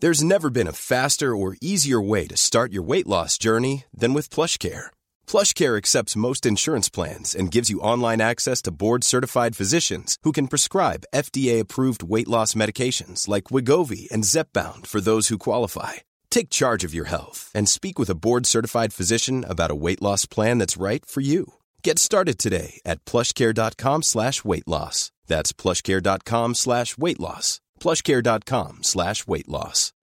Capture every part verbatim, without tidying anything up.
There's never been a faster or easier way to start your weight loss journey than with PlushCare. PlushCare accepts most insurance plans and gives you online access to board-certified physicians who can prescribe F D A-approved weight loss medications like Wegovy and Zepbound for those who qualify. Take charge of your health and speak with a board-certified physician about a weight loss plan that's right for you. Get started today at plushcare.com slash weight loss. That's plushcare.com slash weight loss. plushcare.com slash weight loss.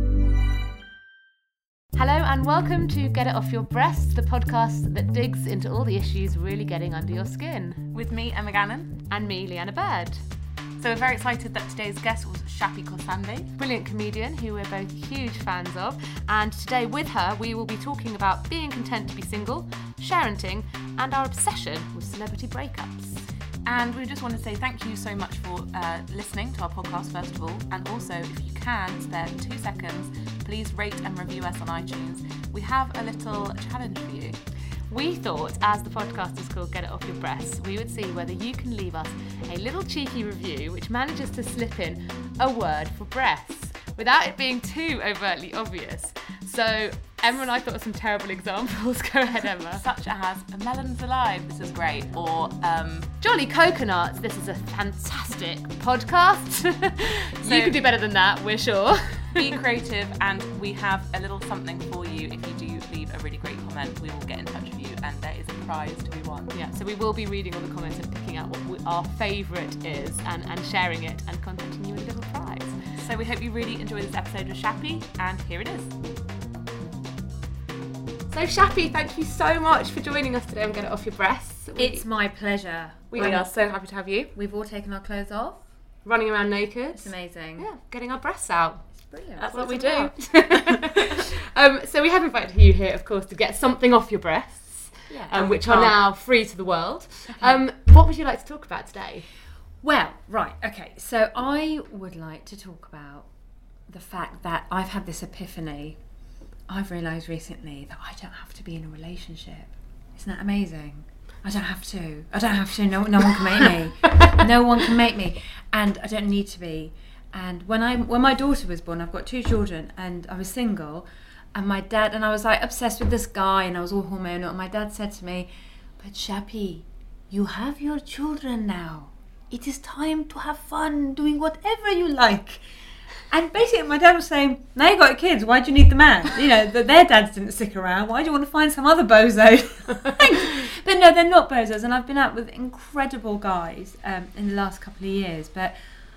Hello and welcome to Get It Off Your Breast, the podcast that digs into all the issues really getting under your skin. With me, Emma Gannon. And me, Leanna Bird. So we're very excited that today's guest was Shappi Khorsandi. Brilliant comedian who we're both huge fans of. And today with her, we will be talking about being content to be single, sharenting, and our obsession with celebrity breakups. And we just want to say thank you so much for uh, listening to our podcast, first of all. And also, if you can spare two seconds, please rate and review us on iTunes. We have a little challenge for you. We thought, as the podcast is called Get It Off Your Breasts, we would see whether you can leave us a little cheeky review which manages to slip in a word for breasts without it being too overtly obvious. So Emma and I thought of some terrible examples. Go ahead, Emma. Such as, melons alive, this is great. Or, um... Jolly coconuts, this is a fantastic podcast. So you can do better than that, we're sure. Be creative, and we have a little something for you. If you do leave a really great comment, we will get in touch with you, and there is a prize to be won. Yeah, so we will be reading all the comments and picking out what we, our favourite is and, and sharing it and contacting you with a little prize. So we hope you really enjoy this episode with Shappi, and here it is. So Shappi, thank you so much for joining us today on Get It Off Your Breasts. We, it's my pleasure. We um, are so happy to have you. We've all taken our clothes off. Running around naked. It's amazing. Yeah, getting our breasts out. It's brilliant. That's what, what we do. um, so we have invited you here, of course, to get something off your breasts, yeah. um, which are now free to the world. Okay. Um, what would you like to talk about today? Well, right, okay. So I would like to talk about the fact that I've had this epiphany. I've realised recently that I don't have to be in a relationship. Isn't that amazing? I don't have to. I don't have to. No, no one can make me. No one can make me. And I don't need to be. And when I when my daughter was born, I've got two children, and I was single, and my dad, and I was like obsessed with this guy, and I was all hormonal, and my dad said to me, but Shappi, you have your children now. It is time to have fun doing whatever you like. And basically my dad was saying, now you got your kids, why do you need the man? You know, the, their dads didn't stick around, why do you want to find some other bozo? But no, they're not bozos, and I've been out with incredible guys um, in the last couple of years. But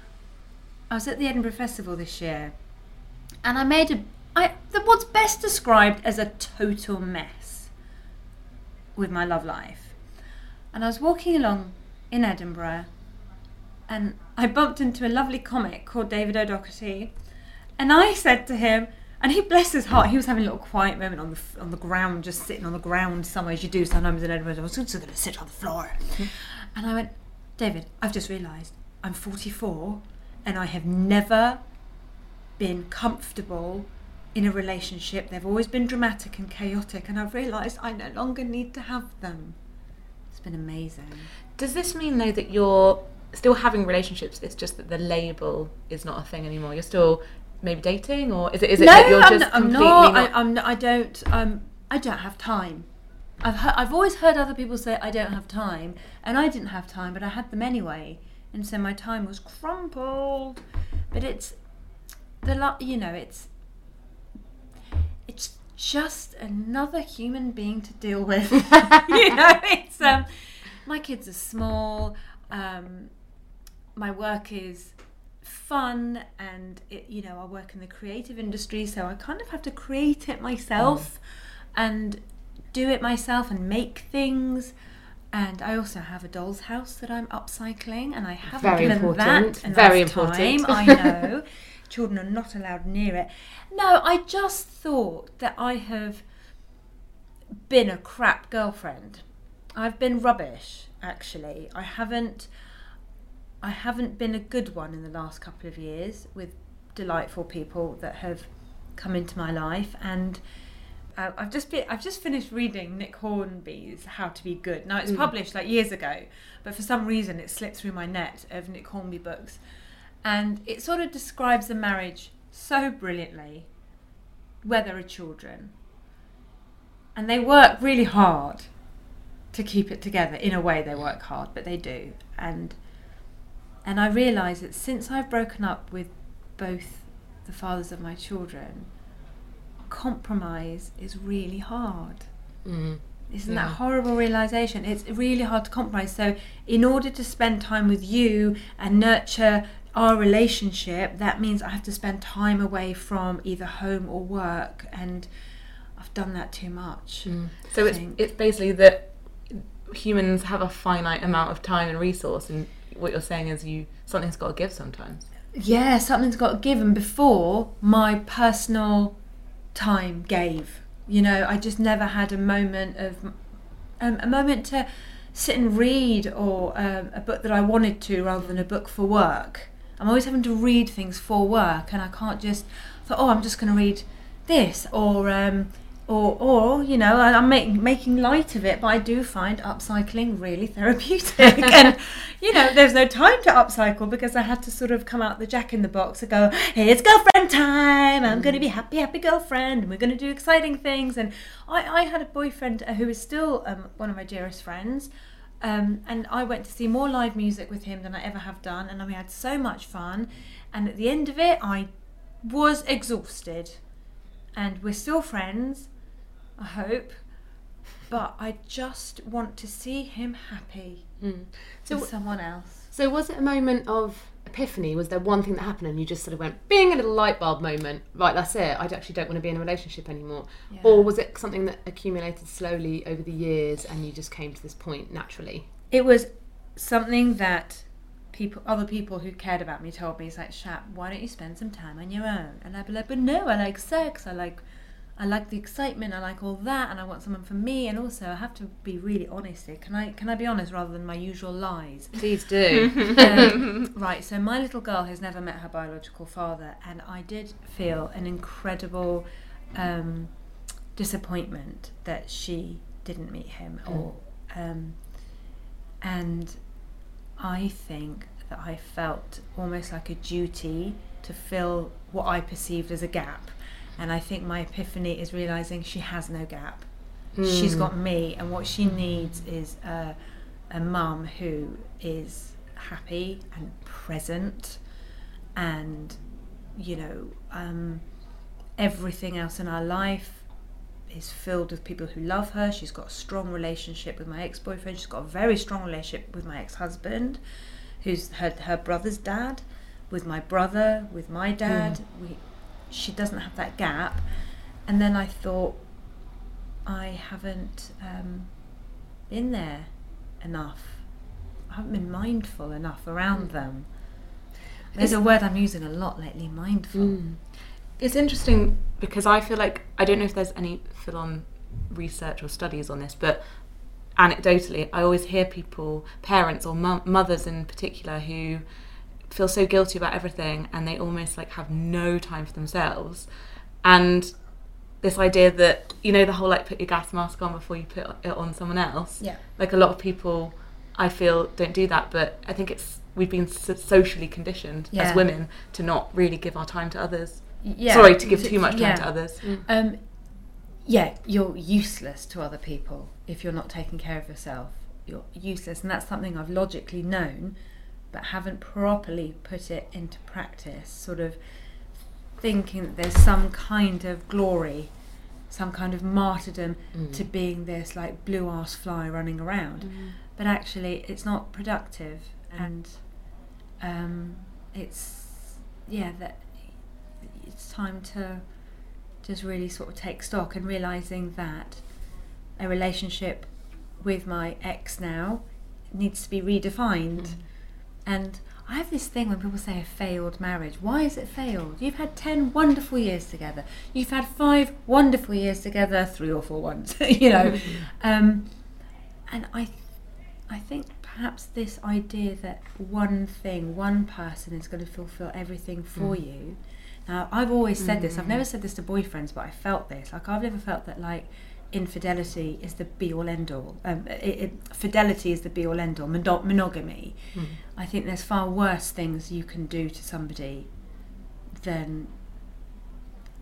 I was at the Edinburgh Festival this year, and I made a, I, the, what's best described as a total mess with my love life. And I was walking along in Edinburgh, and I bumped into a lovely comic called David O'Doherty, and I said to him, and he, bless his heart, he was having a little quiet moment on the on the ground, just sitting on the ground somewhere, as you do sometimes in Edinburgh. I was just going to sit on the floor. Mm-hmm. And I went, David, I've just realised I'm forty-four, and I have never been comfortable in a relationship. They've always been dramatic and chaotic, and I've realised I no longer need to have them. It's been amazing. Does this mean, though, that you're still having relationships, it's just that the label is not a thing anymore? You're still maybe dating, or is it is it no, that you're I'm just not, completely I'm not, not... I, I'm not, I don't um I don't have time. I've he- I've always heard other people say I don't have time, and I didn't have time, but I had them anyway, and so my time was crumpled. But it's the lo- you know it's it's just another human being to deal with. You know, it's um my kids are small. Um, my work is fun, and it, you know, I work in the creative industry, so I kind of have to create it myself mm. and do it myself and make things. And I also have a doll's house that I'm upcycling, and I haven't Very given important. that enough Very important. time. I know. Children are not allowed near it. No, I just thought that I have been a crap girlfriend. I've been rubbish, actually. I haven't I haven't been a good one in the last couple of years with delightful people that have come into my life. And uh, I've just been, I've just finished reading Nick Hornby's How to Be Good. Now, it's mm. published like years ago, but for some reason it slipped through my net of Nick Hornby books. And it sort of describes a marriage so brilliantly where there are children, and they work really hard to keep it together. In a way, they work hard, but they do. And and I realise that since I've broken up with both the fathers of my children, compromise is really hard. Mm. Isn't Yeah. that horrible realisation? It's really hard to compromise. So in order to spend time with you and nurture our relationship, that means I have to spend time away from either home or work, and I've done that too much. Mm. So I it's think. it's basically that humans have a finite amount of time and resource, and what you're saying is you something's got to give sometimes. Yeah, something's got to give, and before my personal time gave. You know, I just never had a moment of um, a moment to sit and read, or um, a book that I wanted to, rather than a book for work. I'm always having to read things for work, and I can't just thought, oh, I'm just going to read this, or um, or or you know, I, I'm making making light of it. But I do find upcycling really therapeutic, and you know, there's no time to upcycle because I had to sort of come out the Jack in the Box and go, hey, it's girlfriend time. I'm going to be happy, happy girlfriend, and we're going to do exciting things. And I, I had a boyfriend who is still um, one of my dearest friends. Um, and I went to see more live music with him than I ever have done, and we had so much fun. And at the end of it, I was exhausted. And we're still friends, I hope. But I just want to see him happy Mm. So, with someone else. so was it a moment of epiphany? Was there one thing that happened and you just sort of went, bing, a little light bulb moment, right, that's it, I actually don't want to be in a relationship anymore? Yeah. Or was it something that accumulated slowly over the years and you just came to this point naturally? It was something that people, other people who cared about me told me. It's like, Shap, why don't you spend some time on your own? And I'd be like, but no, I like sex, I like I like the excitement, I like all that, and I want someone for me. And also, I have to be really honest here. Can I can I be honest rather than my usual lies? Please do. um, right, so my little girl has never met her biological father, and I did feel an incredible um, disappointment that she didn't meet him. Or um, and I think that I felt almost like a duty to fill what I perceived as a gap. And I think my epiphany is realising she has no gap. Mm. She's got me, and what she needs is a, a mum who is happy and present, and, you know, um, everything else in our life is filled with people who love her. She's got a strong relationship with my ex-boyfriend. She's got a very strong relationship with my ex-husband, who's her, her brother's dad, with my brother, with my dad. Mm. We, she doesn't have that gap. And then I thought, I haven't um, been there enough. I haven't been mindful enough around mm. them. There's it's, a word I'm using a lot lately, mindful. Mm. It's interesting because I feel like, I don't know if there's any full-on research or studies on this, but anecdotally, I always hear people, parents or mo- mothers in particular, who feel so guilty about everything, and they almost like have no time for themselves. And this idea that, you know, the whole like put your gas mask on before you put it on someone else. Yeah. Like a lot of people, I feel, don't do that, but I think it's we've been so socially conditioned yeah. as women to not really give our time to others. Yeah. Sorry, to give too much time yeah. to others. Mm. Um, yeah, you're useless to other people if you're not taking care of yourself. You're useless, and that's something I've logically known, but haven't properly put it into practice, sort of thinking that there's some kind of glory, some kind of martyrdom mm. to being this like blue arse fly running around. Mm. But actually it's not productive, and um, it's, yeah, that it's time to just really sort of take stock, and realising that a relationship with my ex now needs to be redefined. Mm. And I have this thing when people say a failed marriage. Why is it failed? You've had ten wonderful years together. You've had five wonderful years together, three or four ones, you know. um, and I, th- I think perhaps this idea that one thing, one person is going to fulfill everything for mm. you. Now, I've always said mm. this. I've never said this to boyfriends, but I felt this. Like, I've never felt that, like, infidelity is the be-all end-all. Um, it, it, fidelity is the be-all end-all. Mono- monogamy. Mm. I think there's far worse things you can do to somebody than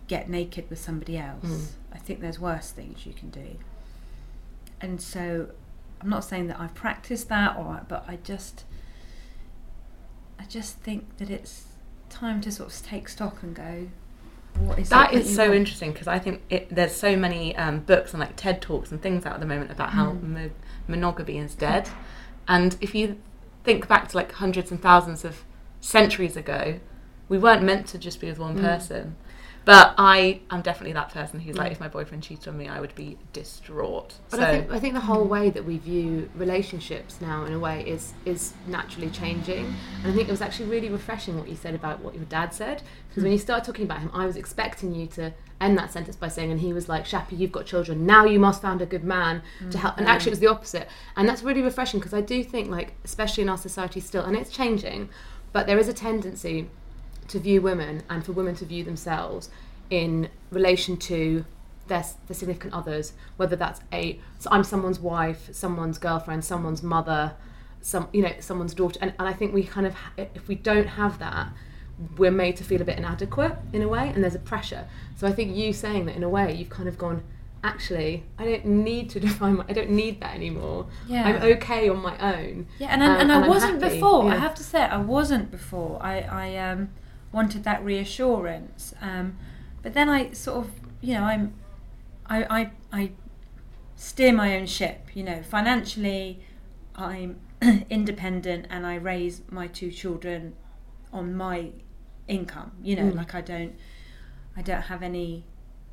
get naked with somebody else. Mm. I think there's worse things you can do. And so I'm not saying that I've practiced that, or but I just I just think that it's time to sort of take stock and go, what is that it is that you so want? interesting, because I think it, there's so many um, books and like TED Talks and things out at the moment about how Mm. mo- monogamy is dead. And if you think back to like hundreds and thousands of centuries ago, we weren't meant to just be with one Mm. person. But I am definitely that person who's like, Mm. if my boyfriend cheated on me, I would be distraught. But so I think I think the whole way that we view relationships now, in a way, is is naturally changing. And I think it was actually really refreshing what you said about what your dad said, because when you started talking about him, I was expecting you to end that sentence by saying, and he was like, "Shappy, you've got children. Now you must find a good man to help." And actually, it was the opposite. And that's really refreshing, because I do think, like, especially in our society still, and it's changing, but there is a tendency to view women, and for women to view themselves in relation to their, their significant others, whether that's a so I'm someone's wife, someone's girlfriend, someone's mother, some you know someone's daughter, and, and I think we kind of, if we don't have that, we're made to feel a bit inadequate in a way, and there's a pressure. So I think you saying that, in a way, you've kind of gone, actually, I don't need to define my, I don't need that anymore. Yeah. I'm okay on my own. Yeah, and I, um, and I I'm wasn't happy. before. I Yeah. have to say, I wasn't before. I, I um, wanted that reassurance, um, but then I sort of, you know, I'm, I, I, I steer my own ship. You know, financially, I'm independent, and I raise my two children on my income. You know, Mm. like I don't, I don't have any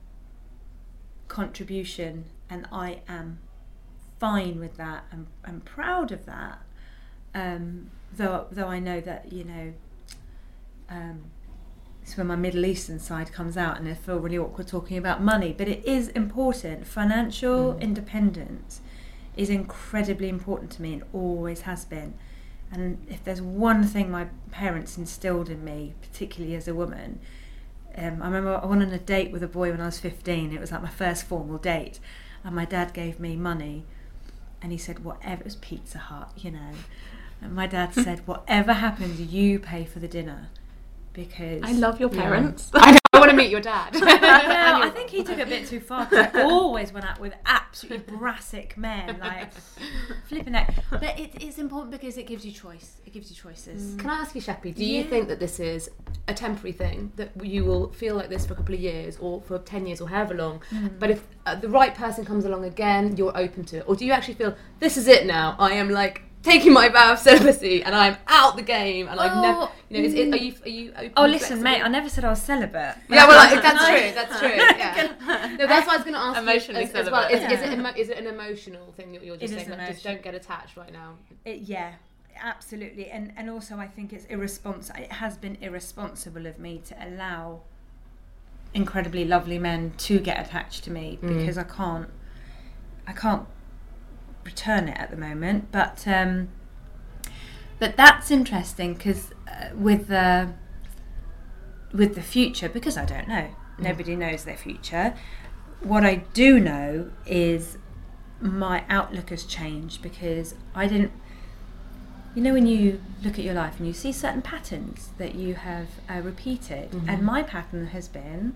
contribution, and I am fine with that. I'm, I'm proud of that. Um, though, though I know that, you know, um, it's when my Middle Eastern side comes out, and I feel really awkward talking about money. But it is important. Financial Mm. independence is incredibly important to me, and always has been. And if there's one thing my parents instilled in me, particularly as a woman, um, I remember I went on a date with a boy when I was fifteen. It was like my first formal date, and my dad gave me money, and he said, whatever, it was Pizza Hut, you know, and my dad said, whatever happens, you pay for the dinner, because I love your Yeah. parents. I know, I want to meet your dad. Well, I think he took it a bit too far, because I always went out with absolutely brassic men, like flipping out. But it, it's important because it gives you choice. It gives you choices. Can I ask you, Shappy, do you Yeah. think that this is a temporary thing, that you will feel like this for a couple of years, or for ten years, or however long, but if uh, the right person comes along again, you're open to it? Or do you actually feel, this is it now, I am like taking my vow of celibacy, and I'm out the game, and I've Oh, never, you know, is it, are you, are you open, Oh, listen, flexible? mate, I never said I was celibate. Yeah, well, like, that's true. That's true. Yeah. No, that's what I was going to ask. Emotionally you as, as well. Is, celibate. is it emo- is it an emotional thing that you're just It is saying? Like, just emotional. don't get attached right now. It, yeah, absolutely. And and also I think it's irresponsible. It has been irresponsible of me to allow incredibly lovely men to get attached to me, Mm. because I can't, I can't return it at the moment. But um, but that's interesting, because uh, with the with the future, because I don't know. Nobody knows their future. What I do know is my outlook has changed, because I didn't, you know, when you look at your life and you see certain patterns that you have uh, repeated, Mhm. and my pattern has been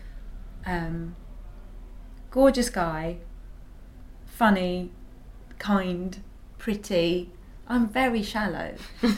um, gorgeous guy, funny, kind, pretty. I'm very shallow.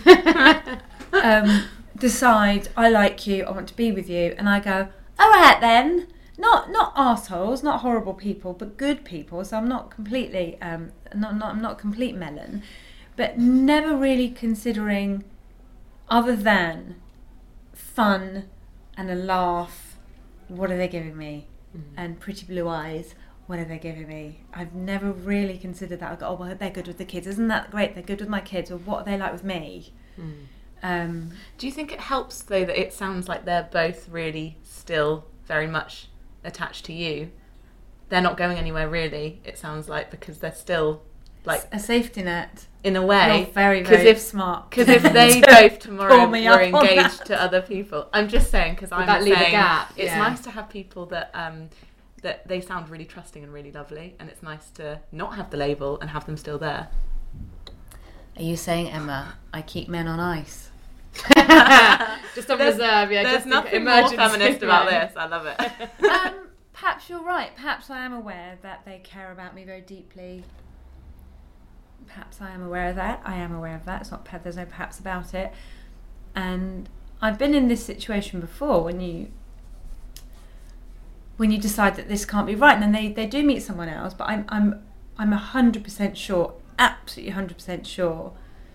um, decide I like you, I want to be with you, and I go, all right then. Not not assholes, not horrible people, but good people. So I'm not completely um not not I'm not a complete melon, but never really considering other than fun and a laugh. What are they giving me? Mm. And pretty blue eyes. What are they giving me? I've never really considered that. I go, oh well, they're good with the kids. Isn't that great? They're good with my kids. Or what are they like with me? Mm. Um, Do you think it helps, though, that it sounds like they're both really still very much attached to you? They're not going anywhere, really, it sounds like, because they're still, like, a safety net. in a way. You're very, 'cause very if, smart. Because if they To both tomorrow pull me were up on engaged that. to other people, I'm just saying, because I'm that leave a saying gap? it's Yeah. nice to have people that um, that they sound really trusting and really lovely, and it's nice to not have the label and have them still there. Are you saying, Emma, I keep men on ice? Just on There's- reserve, yeah. There's just in nothing more emergency feminist about plan. this. I love it. um, perhaps you're right. Perhaps I am aware that they care about me very deeply. Perhaps I am aware of that. I am aware of that. It's not. There's no perhaps about it. And I've been in this situation before when you when you decide that this can't be right, and then they, they do meet someone else. But I'm I'm I'm a hundred percent sure, absolutely hundred percent sure,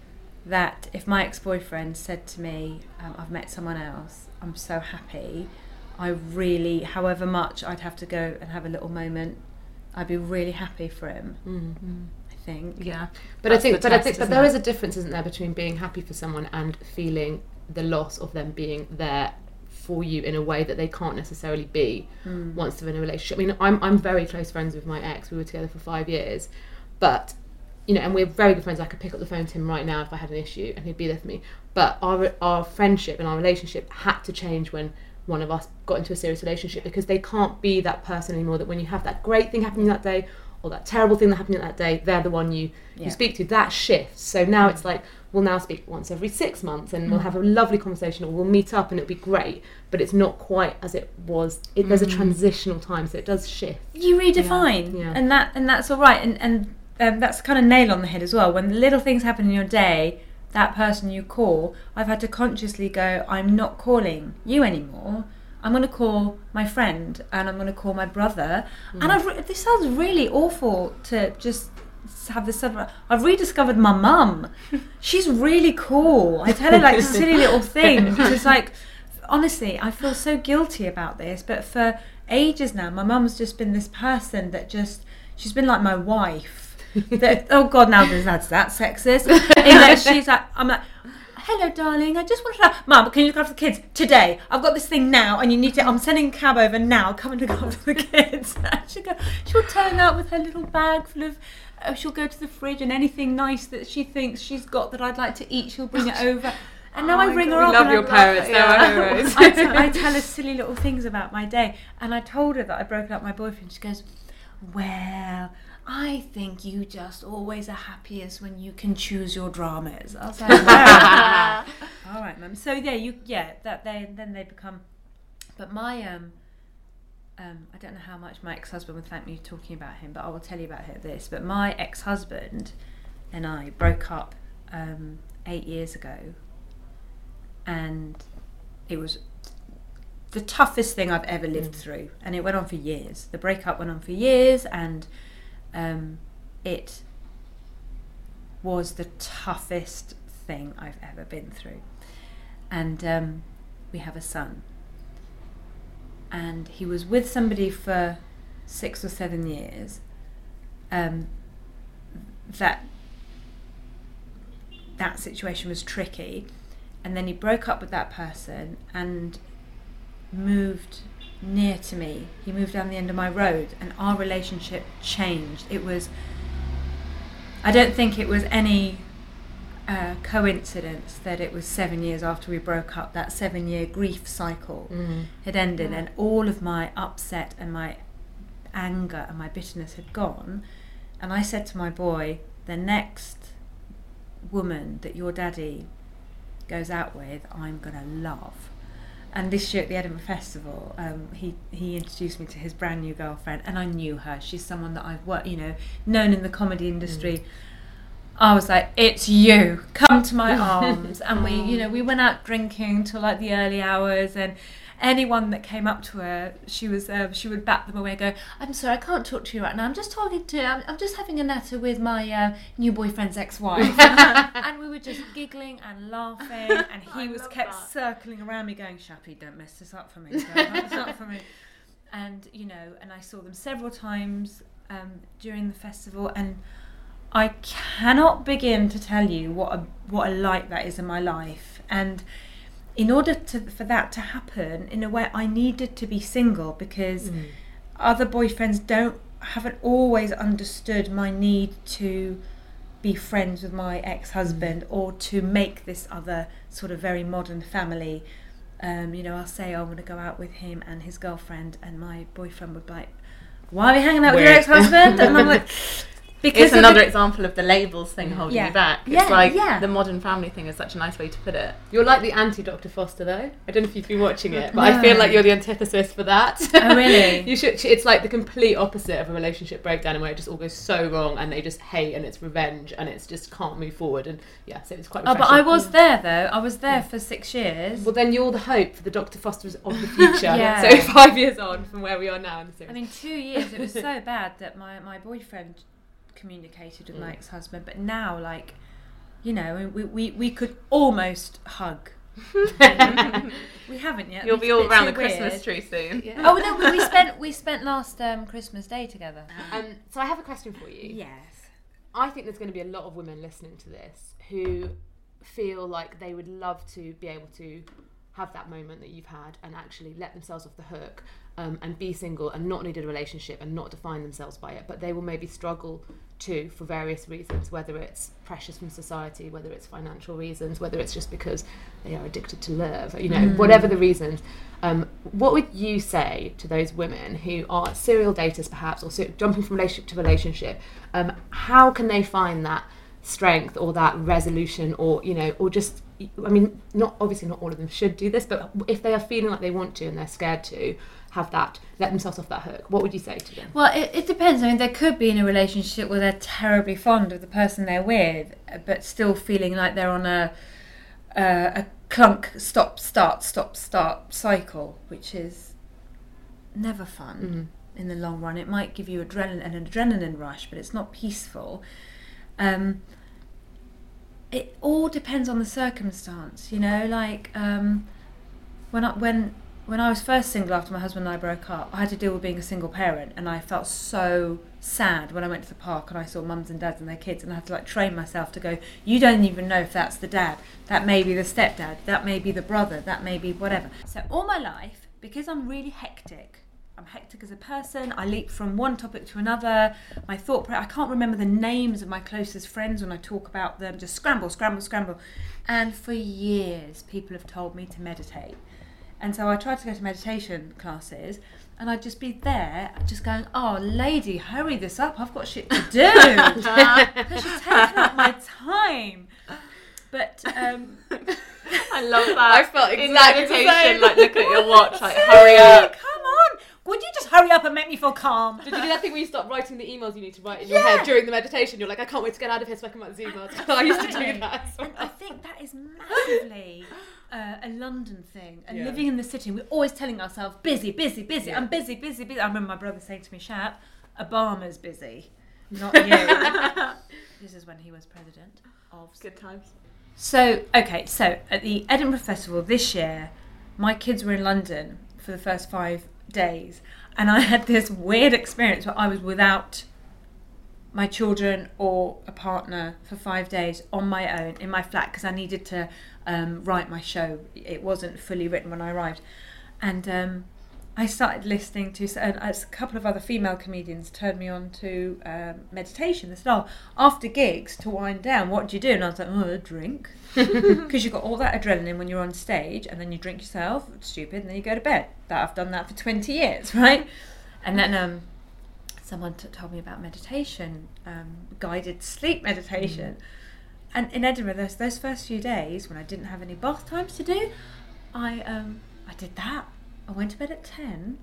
that if my ex-boyfriend said to me, um, "I've met someone else, I'm so happy," I really, however much I'd have to go and have a little moment, I'd be really happy for him. Mm-hmm. I think. Yeah. But I That's think, the but I test, think, but isn't there it? is a difference, isn't there, between being happy for someone and feeling the loss of them being there for you in a way that they can't necessarily be Mm. once they're in a relationship. I mean, I'm I'm very close friends with my ex. We were together for five years, but you know, and we're very good friends. I could pick up the phone to him right now if I had an issue, and he'd be there for me. But our our friendship and our relationship had to change when one of us got into a serious relationship, because they can't be that person anymore. That when you have that great thing happening that day, or that terrible thing that happened that day, they're the one you, Yeah. you speak to. That shifts. So now it's like, we'll now speak once every six months and we'll have a lovely conversation, or we'll meet up and it'll be great, but it's not quite as it was. It, there's a transitional time, so it does shift. You redefine, Yeah. and that and that's all right, and and um, that's kind of nail on the head as well. When little things happen in your day, that person you call, I've had to consciously go, I'm not calling you anymore. I'm going to call my friend, and I'm going to call my brother. And I've re- this sounds really awful to just have this sudden. I've rediscovered my mum. She's really cool. I tell her like silly little things. It's like, honestly, I feel so guilty about this. But for ages now, my mum's just been this person that just, she's been like my wife. That, oh God, now that's that sexist. In that she's like, I'm like, hello, darling. I just wanted to know, Mum, can you look after the kids today? I've got this thing now, and you need to. I'm sending a cab over now. Come and look after the kids. And she'll go. She'll turn up with her little bag full of. Uh, she'll go to the fridge, and anything nice that she thinks she's got that I'd like to eat, she'll bring it over. And now Oh I my ring God, her we up. love and your I'm parents, like, they're our heroes. I, t- I tell her silly little things about my day, and I told her that I'd broken up with my boyfriend. She goes, well, I think you just always are happiest when you can choose your dramas. I was like, well, all right, Mum. So yeah, you yeah that they then they become. But my um um I don't know how much my ex-husband would thank me talking about him, but I will tell you about this. But my ex-husband and I broke up um eight years ago, and it was the toughest thing I've ever lived mm. through, and it went on for years. The breakup went on for years, and um, it was the toughest thing I've ever been through. And um, we have a son, and he was with somebody for six or seven years. Um, that that situation was tricky, and then he broke up with that person and moved near to me. He moved down the end of my road, and our relationship changed. It was, I don't think it was any uh, coincidence that it was seven years after we broke up. That seven year grief cycle mm. had ended, yeah. and all of my upset and my anger and my bitterness had gone. And I said to my boy, the next woman that your daddy goes out with, I'm gonna love. And this year at the Edinburgh Festival, um, he he introduced me to his brand new girlfriend, and I knew her. She's someone that I've worked, you know, known in the comedy industry. Mm. I was like, "It's you. Come to my arms." And we, you know, we went out drinking till like the early hours, and anyone that came up to her, she was um, she would bat them away and go, I'm sorry, I can't talk to you right now. I'm just talking to, I'm, I'm just having a natter with my uh, new boyfriend's ex-wife. And we were just giggling and laughing, and he I was kept that. circling around me going, Shappy, don't mess this up for me. Don't mess this up for me. And, you know, and I saw them several times um, during the festival, and I cannot begin to tell you what a, what a light that is in my life. And in order to, for that to happen, in a way, I needed to be single, because mm. other boyfriends don't haven't always understood my need to be friends with my ex-husband mm. or to make this other sort of very modern family. Um, you know, I'll say, oh, I'm going to go out with him and his girlfriend, and my boyfriend would be like, why are we hanging out with Wait. your ex-husband? And I'm like, Because it's another the, example of the labels thing holding yeah. you back. It's yeah, like yeah. the modern family thing is such a nice way to put it. You're like the anti-Doctor Foster, though. I don't know if you've been watching it, but no. I feel like you're the antithesis for that. Oh, really? You should. It's like the complete opposite of a relationship breakdown, where it just all goes so wrong, and they just hate, and it's revenge, and it's just can't move forward. And yeah, so it's quite. Oh, refreshing. but I was there though. I was there yeah. for six years. Well, then you're the hope for the Doctor Fosters of the future. yeah. So five years on from where we are now in the series. I mean, two years. It was so bad that my my boyfriend communicated with mm. my ex-husband, but now, like, you know, we we, we could almost hug. We haven't yet. You'll be all around the Christmas weird. tree soon. Yeah. Oh no, we, we spent we spent last um, Christmas Day together. Um, so I have a question for you. Yes. I think there's going to be a lot of women listening to this who feel like they would love to be able to have that moment that you've had and actually let themselves off the hook um, and be single and not need a relationship and not define themselves by it, but they will maybe struggle too for various reasons, whether it's pressures from society, whether it's financial reasons, whether it's just because they are addicted to love, you know, mm. whatever the reasons. Um, what would you say to those women who are serial daters perhaps, or ser- jumping from relationship to relationship? Um, how can they find that strength or that resolution, or, you know, or just, I mean, not obviously not all of them should do this, but if they are feeling like they want to and they're scared to have that, let themselves off that hook, what would you say to them? Well, it, it depends. I mean, they could be in a relationship where they're terribly fond of the person they're with, but still feeling like they're on a uh, a clunk, stop, start, stop, start cycle, which is never fun mm-hmm. in the long run. It might give you adrenaline, an adrenaline rush, but it's not peaceful. Um, it all depends on the circumstance, you know. Like um, when I when when I was first single after my husband and I broke up, I had to deal with being a single parent, and I felt so sad when I went to the park and I saw mums and dads and their kids, and I had to like train myself to go, you don't even know if that's the dad, that may be the stepdad, that may be the brother, that may be whatever. So all my life, because I'm really hectic, I'm hectic as a person, I leap from one topic to another, my thought, I can't remember the names of my closest friends when I talk about them, just scramble, scramble, scramble. And for years, people have told me to meditate. And so I tried to go to meditation classes, and I'd just be there, just going, oh, lady, hurry this up, I've got shit to do. Because you're taking up my time. But, um... I love that. I felt exactly the same. Like, look at your watch, like, hurry up. Come on. Would you just hurry up and make me feel calm? Did you do that thing where you stop writing the emails you need to write in yeah. your head during the meditation? You're like, I can't wait to get out of here so I can write these emails. I used to do that. And I think that is massively uh, a London thing. And yeah. living in the city, we're always telling ourselves, busy, busy, busy. Yeah. I'm busy, busy, busy. I remember my brother saying to me, Shat, Obama's busy, not you. This is when he was president of... Good times. So, okay, so at the Edinburgh Festival this year, my kids were in London for the first five days, and I had this weird experience where I was without my children or a partner for five days on my own in my flat because I needed to um, write my show. It wasn't fully written when I arrived. And um, I started listening to, and a couple of other female comedians turned me on to um, meditation. They said, oh, after gigs, to wind down, what do you do? And I was like, oh, a drink. Because you've got all that adrenaline when you're on stage, and then you drink yourself, stupid, and then you go to bed. That I've done that for twenty years, right? And then um, someone t- told me about meditation, um, guided sleep meditation. Mm. And in Edinburgh, those, those first few days, when I didn't have any bath times to do, I um, I did that. I went to bed at ten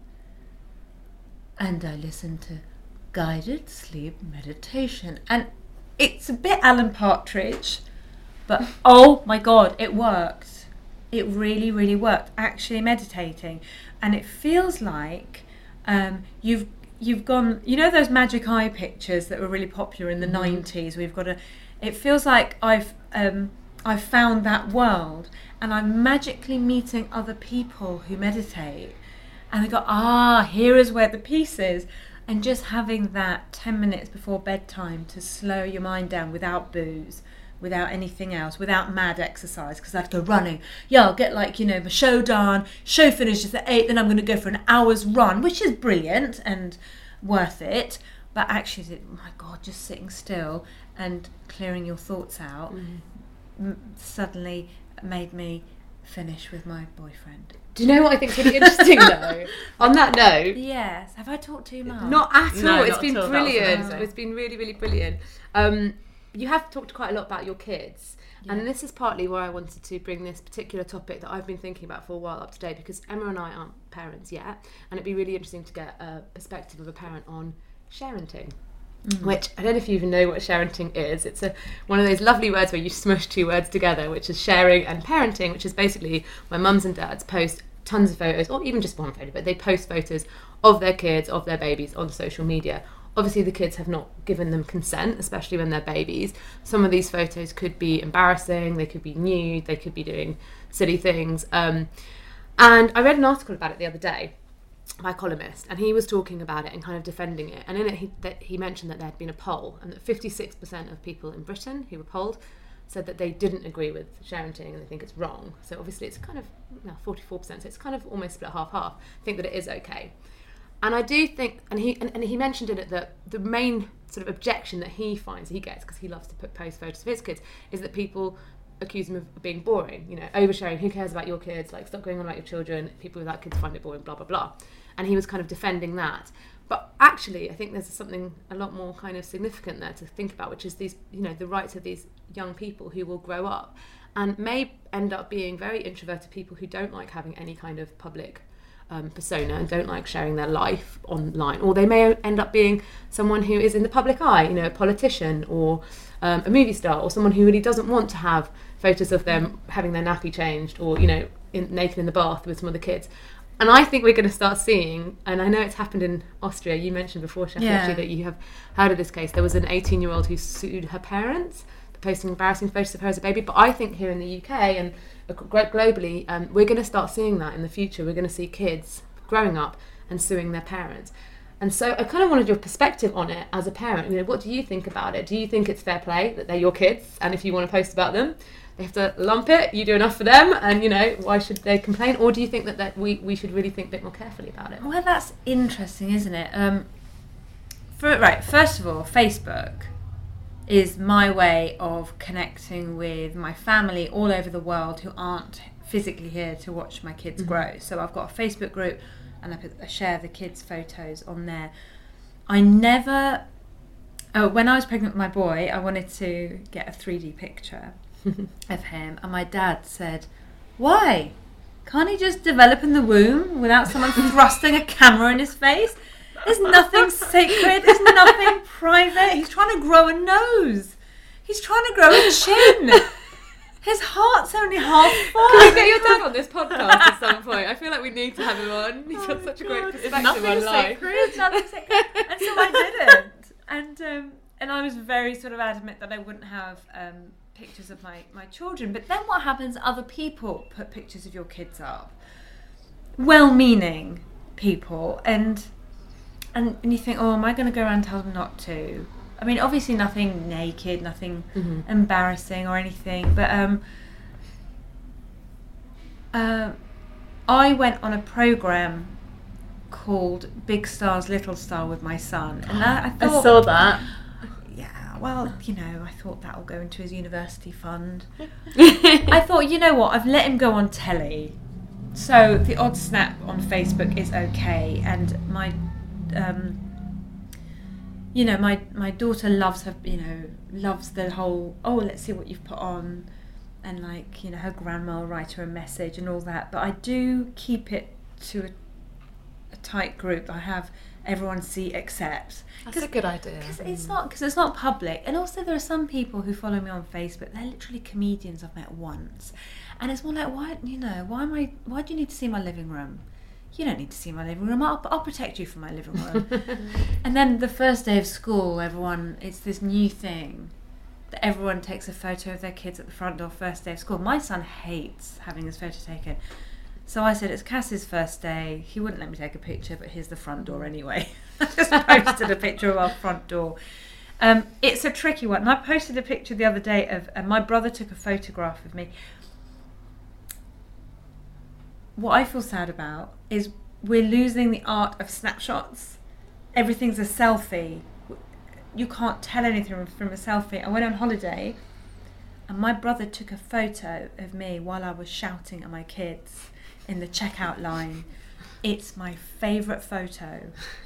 and I listened to guided sleep meditation. And it's a bit Alan Partridge, but oh my God, it worked. It really, really worked, actually meditating. And it feels like um, you've you've gone, you know those magic eye pictures that were really popular in the mm-hmm. nineties? We've got a, it feels like I've um, I've found that world. And I'm magically meeting other people who meditate. And I go, ah, here is where the peace is. And just having that ten minutes before bedtime to slow your mind down without booze, without anything else, without mad exercise, because I'd go running. Yeah, I'll get like, you know, my show done. Show finishes at eight, then I'm going to go for an hour's run, which is brilliant and worth it. But actually, oh my God, just sitting still and clearing your thoughts out mm. m- suddenly... made me finish with my boyfriend. Do you know what I think is really interesting though? On that note, Yes. Have I talked too much? not at all. No, It's not been at all. That was brilliant. amazing. It's been really, really brilliant. Um, you have talked quite a lot about your kids. Yeah. And this is partly why I wanted to bring this particular topic that I've been thinking about for a while up today, because Emma and I aren't parents yet, and it'd be really interesting to get a perspective of a parent on sharenting. Mm. Which, I don't know if you even know what sharenting is. It's a one of those lovely words where you smush two words together, which is sharing and parenting, which is basically when mums and dads post tons of photos, or even just one photo, but they post photos of their kids, of their babies on social media. Obviously, the kids have not given them consent, especially when they're babies. Some of these photos could be embarrassing, they could be nude, they could be doing silly things. Um, and I read an article about it the other day by a columnist, and he was talking about it and kind of defending it. And in it, he, that he mentioned that there had been a poll, and that fifty-six percent of people in Britain who were polled said that they didn't agree with sharenting and they think it's wrong. So obviously, it's kind of well, forty-four percent, so it's kind of almost split half-half, think that it is okay. And I do think, and he and, and he mentioned in it that the main sort of objection that he finds he gets, because he loves to put post photos of his kids, is that people accuse him of being boring, you know, oversharing, who cares about your kids, like stop going on about your children, people without kids find it boring, blah, blah, blah. And he was kind of defending that. But actually, I think there's something a lot more kind of significant there to think about, which is these, you know, the rights of these young people who will grow up and may end up being very introverted people who don't like having any kind of public Um, persona and don't like sharing their life online, or they may end up being someone who is in the public eye, you know, a politician or um, a movie star, or someone who really doesn't want to have photos of them having their nappy changed, or you know, in, naked in the bath with some other kids. And I think we're going to start seeing, and I know it's happened in Austria. You mentioned before, Sheffi, Yeah. actually, that you have heard of this case. There was an eighteen-year-old who sued her parents for posting embarrassing photos of her as a baby. But I think here in the U K and globally, um, we're going to start seeing that in the future. We're going to see kids growing up and suing their parents. And so I kind of wanted your perspective on it as a parent. You know, what do you think about it? Do you think it's fair play that they're your kids, and if you want to post about them, they have to lump it, you do enough for them, and you know, why should they complain? Or do you think that, that we, we should really think a bit more carefully about it? Well, that's interesting, isn't it? Um, for, right, first of all, Facebook is my way of connecting with my family all over the world who aren't physically here to watch my kids Mm-hmm. grow. So I've got a Facebook group, and I, put, I share the kids' photos on there. I never... Oh, when I was pregnant with my boy, I wanted to get a three D picture of him, and my dad said, "Why? Can't he just develop in the womb without someone thrusting a camera in his face? There's nothing sacred, there's nothing private. He's trying to grow a nose. He's trying to grow a chin. His heart's only half full." Can we get your dad on this podcast at some point? I feel like we need to have him on. He's got Oh, such a God. great It's perspective nothing on life. sacred, nothing sacred. And so I didn't. And um, and I was very sort of adamant that I wouldn't have um, pictures of my, my children. But then what happens, other people put pictures of your kids up. Well-meaning people. And, and, and you think, oh, am I going to go around and tell them not to? I mean, obviously nothing naked, nothing Mm-hmm. embarrassing or anything. But um, uh, I went on a programme called Big Stars, Little Star with my son. And I, I thought... I saw that. Yeah, well, you know, I thought that'll go into his university fund. I thought, you know what, I've let him go on telly, so the odd snap on Facebook is okay. And my, um, you know, my my daughter loves her, you know, loves the whole, oh, let's see what you've put on, and like, you know, her grandma will write her a message and all that. But I do keep it to a, a tight group. I have everyone see except. That's a good idea. Because it's not, because it's not public. And also there are some people who follow me on Facebook, they're literally comedians I've met once, and it's more like, why, you know, why am I, why do you need to see my living room? You don't need to see my living room. I'll, I'll protect you from my living room. And then the first day of school, everyone, it's this new thing that everyone takes a photo of their kids at the front door first day of school. My son hates having his photo taken. So I said, it's Cass's first day. He wouldn't let me take a picture, but here's the front door anyway. I just posted a picture of our front door. Um, it's a tricky one. And I posted a picture the other day of, and my brother took a photograph of me. What I feel sad about is we're losing the art of snapshots. Everything's a selfie. You can't tell anything from a selfie. I went on holiday, and my brother took a photo of me while I was shouting at my kids in the checkout line. It's my favourite photo.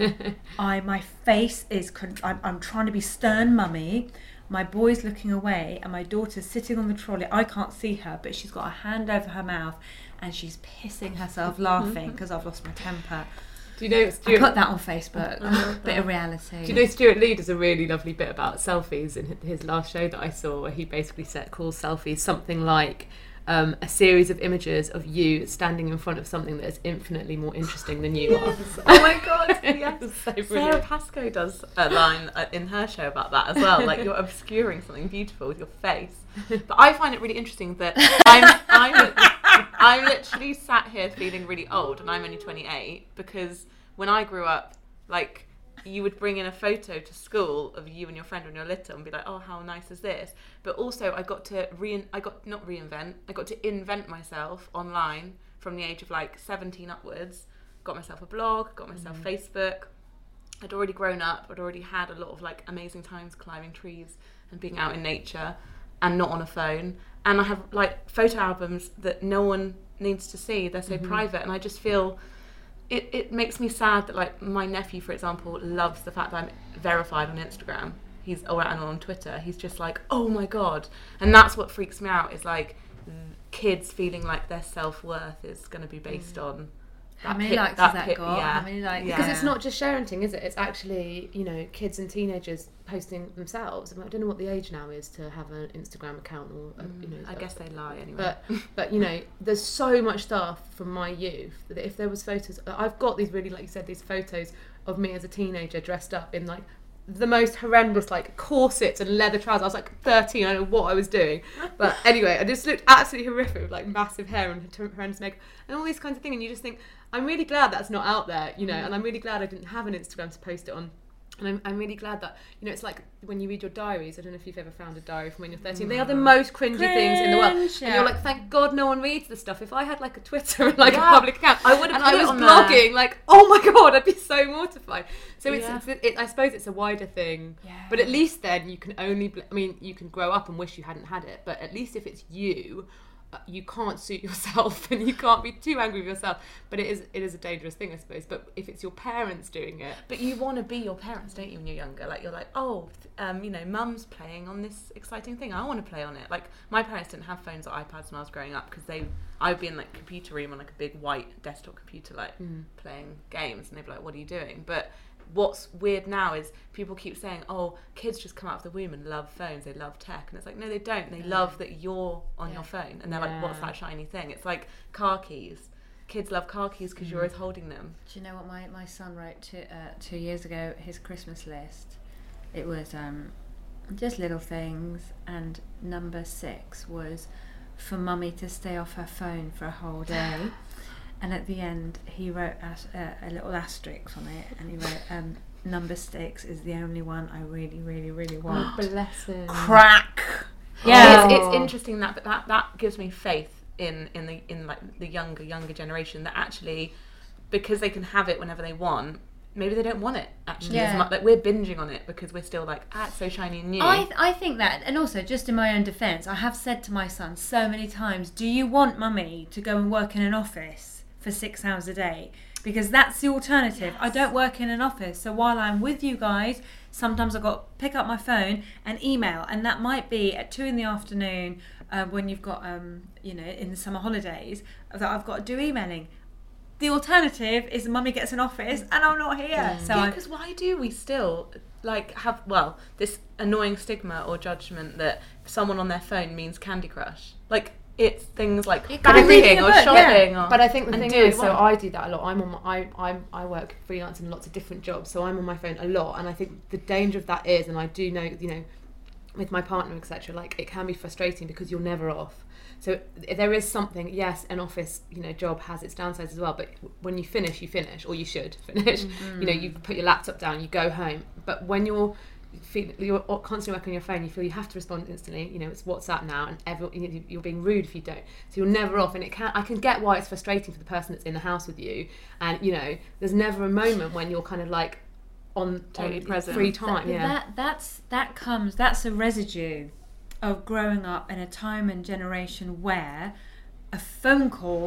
I my face is con- I'm, I'm trying to be stern mummy. My boy's looking away, and my daughter's sitting on the trolley. I can't see her, but she's got a hand over her mouth, and she's pissing herself laughing because I've lost my temper. Do you know Stuart, I put that on Facebook. Bit of reality. Do you know Stuart Lee does a really lovely bit about selfies in his last show that I saw, where he basically set calls selfies something like um, a series of images of you standing in front of something that is infinitely more interesting than you are. Oh my god, yes. So Sarah Pascoe does a line in her show about that as well, like you're obscuring something beautiful with your face. But I find it really interesting that I'm I'm, I'm literally sat here feeling really old, and I'm only twenty-eight, because when I grew up, like, you would bring in a photo to school of you and your friend when you're little and be like, oh, how nice is this? But also I got to re I got not reinvent I got to invent myself online from the age of like seventeen upwards. Got myself a blog, got myself mm. Facebook. I'd already grown up, I'd already had a lot of like amazing times climbing trees and being out in nature and not on a phone. And I have like photo albums that no one needs to see. They're so mm-hmm. private, and I just feel It, it makes me sad that, like, my nephew, for example, loves the fact that I'm verified on Instagram. He's or and on Twitter. He's just like, oh my god, and that's what freaks me out. Is like kids feeling like their self-worth is going to be based mm. on how many pit, likes that has that pit, got? Yeah. How many likes? Because yeah. it's not just sharing, is it? It's actually, you know, kids and teenagers posting themselves. I, mean, I don't know what the age now is to have an Instagram account, or mm, you know. I guess they lie anyway. But but you know, there's so much stuff from my youth that if there was photos, I've got these really, like you said, these photos of me as a teenager dressed up in like the most horrendous like corsets and leather trousers. I was like thirteen, I don't know what I was doing, but anyway, I just looked absolutely horrific with like massive hair and horrendous makeup and all these kinds of things, and you just think, I'm really glad that's not out there, you know, and I'm really glad I didn't have an Instagram to post it on. And I'm, I'm really glad that, you know, it's like when you read your diaries, I don't know if you've ever found a diary from when you're thirteen, mm. they are the most cringy Cringe, things in the world. Yeah. And you're like, thank God no one reads this stuff. If I had like a Twitter and like yeah. a public account, I would have and put I was it on blogging, there. like, oh my God, I'd be so mortified. So it's, yeah. it's it, I suppose it's a wider thing. Yeah. But at least then you can only, bl- I mean, you can grow up and wish you hadn't had it, but at least if it's you, you can't suit yourself and you can't be too angry with yourself, but it is it is a dangerous thing, I suppose. But if it's your parents doing it, but you want to be your parents, don't you, when you're younger? Like, you're like, oh, um, you know, mum's playing on this exciting thing, I want to play on it. Like, my parents didn't have phones or iPads when I was growing up, because they I would be in like computer room on like a big white desktop computer, like mm. playing games, and they'd be like, what are you doing? But what's weird now is people keep saying, oh, kids just come out of the womb and love phones, they love tech, and it's like, no, they don't. They love that you're on yeah. your phone, and they're yeah. like, what's that shiny thing? It's like car keys. Kids love car keys because mm. you're always holding them. Do you know what my, my son wrote two, uh, two years ago, his Christmas list? It was um, just little things, and number six was for mummy to stay off her phone for a whole day. And at the end, he wrote as, uh, a little asterisk on it, and he wrote, um, number six is the only one I really, really, really want. Oh, bless him. Crack! Yeah, it's, it's interesting that, but that, that gives me faith in, in the in like the younger, younger generation, that actually, because they can have it whenever they want, maybe they don't want it actually yeah. as much. Like, we're binging on it because we're still like, ah, it's so shiny and new. I th- I think that, and also just in my own defence, I have said to my son so many times, do you want mummy to go and work in an office for six hours a day? Because that's the alternative. Yes. I don't work in an office, so while I'm with you guys, sometimes I've got to pick up my phone and email, and that might be at two in the afternoon uh, when you've got, um, you know, in the summer holidays, that I've got to do emailing. The alternative is mummy gets an office and I'm not here. Yeah. So yeah, because why do we still like have well this annoying stigma or judgment that someone on their phone means Candy Crush? Like, it's things like banking or shopping. Yeah. Or, but I think the thing is, so I do that a lot. I'm on my, I I I work freelance in lots of different jobs, so I'm on my phone a lot. And I think the danger of that is, and I do know, you know, with my partner, et cetera, like it can be frustrating because you're never off. So there is something, yes, an office, you know, job has its downsides as well, but when you finish, you finish, or you should finish. Mm-hmm. You know, you put your laptop down, you go home. But when you're feel, you're constantly working on your phone, you feel you have to respond instantly. You know, it's WhatsApp now, and every, you're being rude if you don't. So you're never off, and it can. I can get why it's frustrating for the person that's in the house with you, and you know, there's never a moment when you're kind of like on totally on present, free time. That, yeah, that that's that comes. That's a residue of growing up in a time and generation where a phone call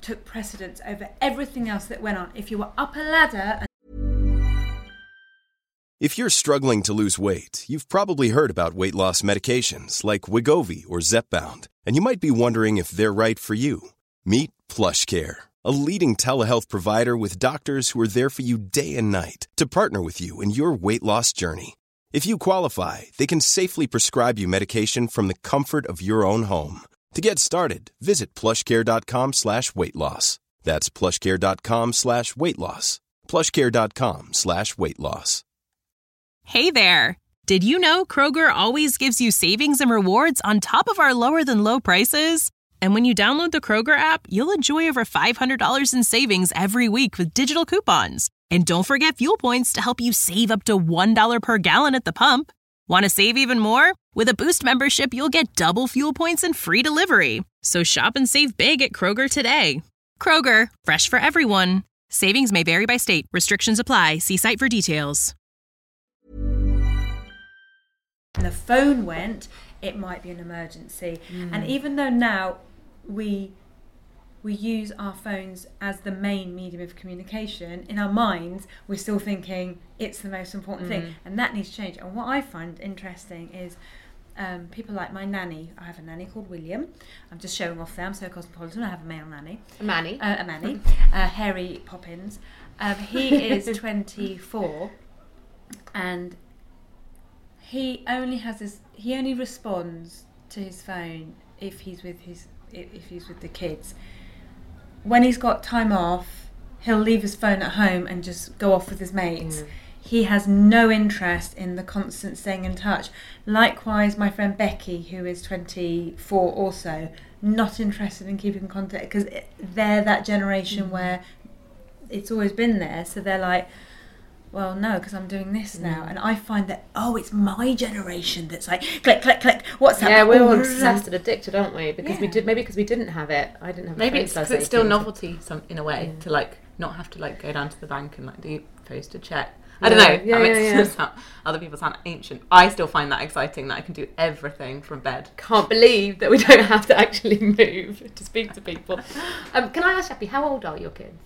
took precedence over everything else that went on. If you were up a ladder and If you're struggling to lose weight, you've probably heard about weight loss medications like Wegovy or Zepbound, and you might be wondering if they're right for you. Meet PlushCare, a leading telehealth provider with doctors who are there for you day and night to partner with you in your weight loss journey. If you qualify, they can safely prescribe you medication from the comfort of your own home. To get started, visit plushcare.com slash weight loss. That's plushcare.com slash weight loss. plushcare.com slash weight loss. Hey there! Did you know Kroger always gives you savings and rewards on top of our lower-than-low prices? And when you download the Kroger app, you'll enjoy over five hundred dollars in savings every week with digital coupons. And don't forget fuel points to help you save up to one dollar per gallon at the pump. Want to save even more? With a Boost membership, you'll get double fuel points and free delivery. So shop and save big at Kroger today. Kroger, fresh for everyone. Savings may vary by state. Restrictions apply. See site for details. the phone went, it might be an emergency. Mm. And even though now we we use our phones as the main medium of communication, in our minds we're still thinking it's the most important mm. thing, and that needs to change. And what I find interesting is um, people like my nanny. I have a nanny called William. I'm just showing off there, I'm so cosmopolitan. I have a male nanny. A manny. Uh, a manny. uh, Harry Poppins. Um, he is twenty-four, and he only has his he only responds to his phone if he's with his if he's with the kids. When he's got time off, he'll leave his phone at home and just go off with his mates. Mm. He has no interest in the constant staying in touch. Likewise, my friend Becky, who is twenty-four also, not interested in keeping contact, because they're that generation mm. where it's always been there. So they're like, well, no, because I'm doing this now. Mm. And I find that, oh, it's my generation that's like, click, click, click, WhatsApp. Yeah, we're all obsessed and addicted, aren't we? Because yeah. we did, maybe because we didn't have it. I didn't have maybe it. Maybe it's because it's still novelty some, in a way, yeah. to like not have to like go down to the bank and like do posted check. I don't know. Yeah, that yeah, makes yeah. sound, other people sound ancient. I still find that exciting, that I can do everything from bed. Can't believe that we don't have to actually move to speak to people. Um, can I ask, Happy, how old are your kids?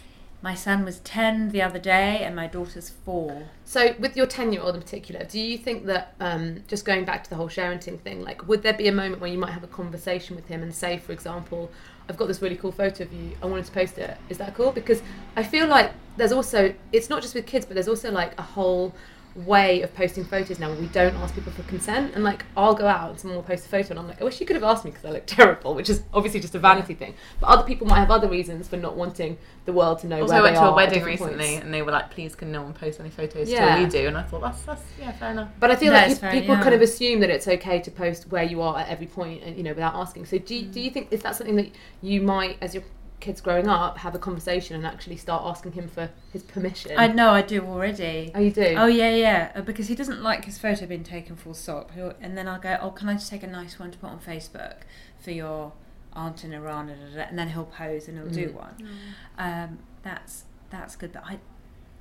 My son was ten the other day and my daughter's four. So with your ten-year-old in particular, do you think that, um, just going back to the whole sharenting thing, like would there be a moment where you might have a conversation with him and say, for example, I've got this really cool photo of you, I wanted to post it, is that cool? Because I feel like there's also, it's not just with kids, but there's also like a whole way of posting photos now where we don't ask people for consent. And like I'll go out and someone will post a photo and I'm like, I wish you could have asked me because I look terrible, which is obviously just a vanity thing, but other people might have other reasons for not wanting the world to know also, where I went they to are a wedding recently points. And they were like, please can no one post any photos yeah. till we do, and I thought that's, that's yeah fair enough. But I feel that like pe- very, people yeah. kind of assume that it's okay to post where you are at every point, and you know, without asking. So do you, mm. do you think, is that something that you might, as your kids growing up, have a conversation and actually start asking him for his permission? I know I do already. Oh, you do? Oh, yeah, yeah. Uh, because he doesn't like his photo being taken full stop. He'll, and then I'll go, oh, can I just take a nice one to put on Facebook for your aunt in Iran? Da, da, da, and then he'll pose and he'll mm. do one. Mm. Um, that's that's good. But I,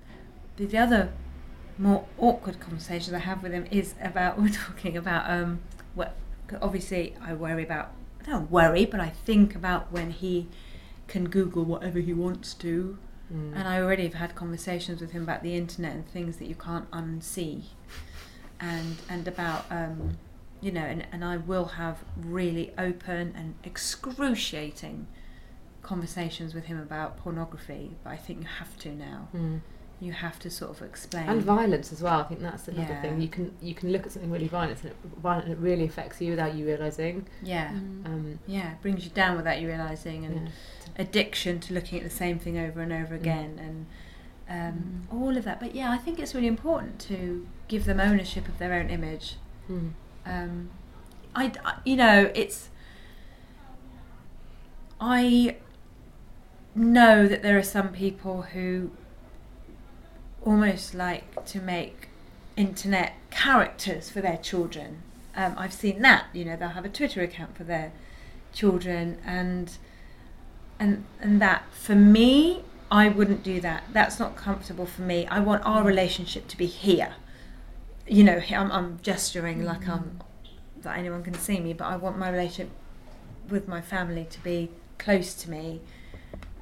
the, the other more awkward conversations I have with him is about, we're talking about, um, what, obviously I worry about, I don't worry, but I think about when he can Google whatever he wants to, mm. and I already have had conversations with him about the internet and things that you can't unsee, and and about um, you know, and, and I will have really open and excruciating conversations with him about pornography, but I think you have to now. Mm. You have to sort of explain. And violence as well. I think that's another yeah. thing. You can you can look at something really violent and it, violent and it really affects you without you realising. Yeah. Mm. Um, yeah, it brings you down without you realising, and yeah. addiction to looking at the same thing over and over again, mm. and um, mm. all of that. But yeah, I think it's really important to give them ownership of their own image. Mm. Um, I, I, you know, it's... I know that there are some people who almost like to make internet characters for their children. Um, I've seen that, you know, they'll have a Twitter account for their children, and and and that, for me, I wouldn't do that. That's not comfortable for me. I want our relationship to be here. You know, I'm, I'm gesturing mm-hmm. like I'm, that anyone can see me, but I want my relationship with my family to be close to me.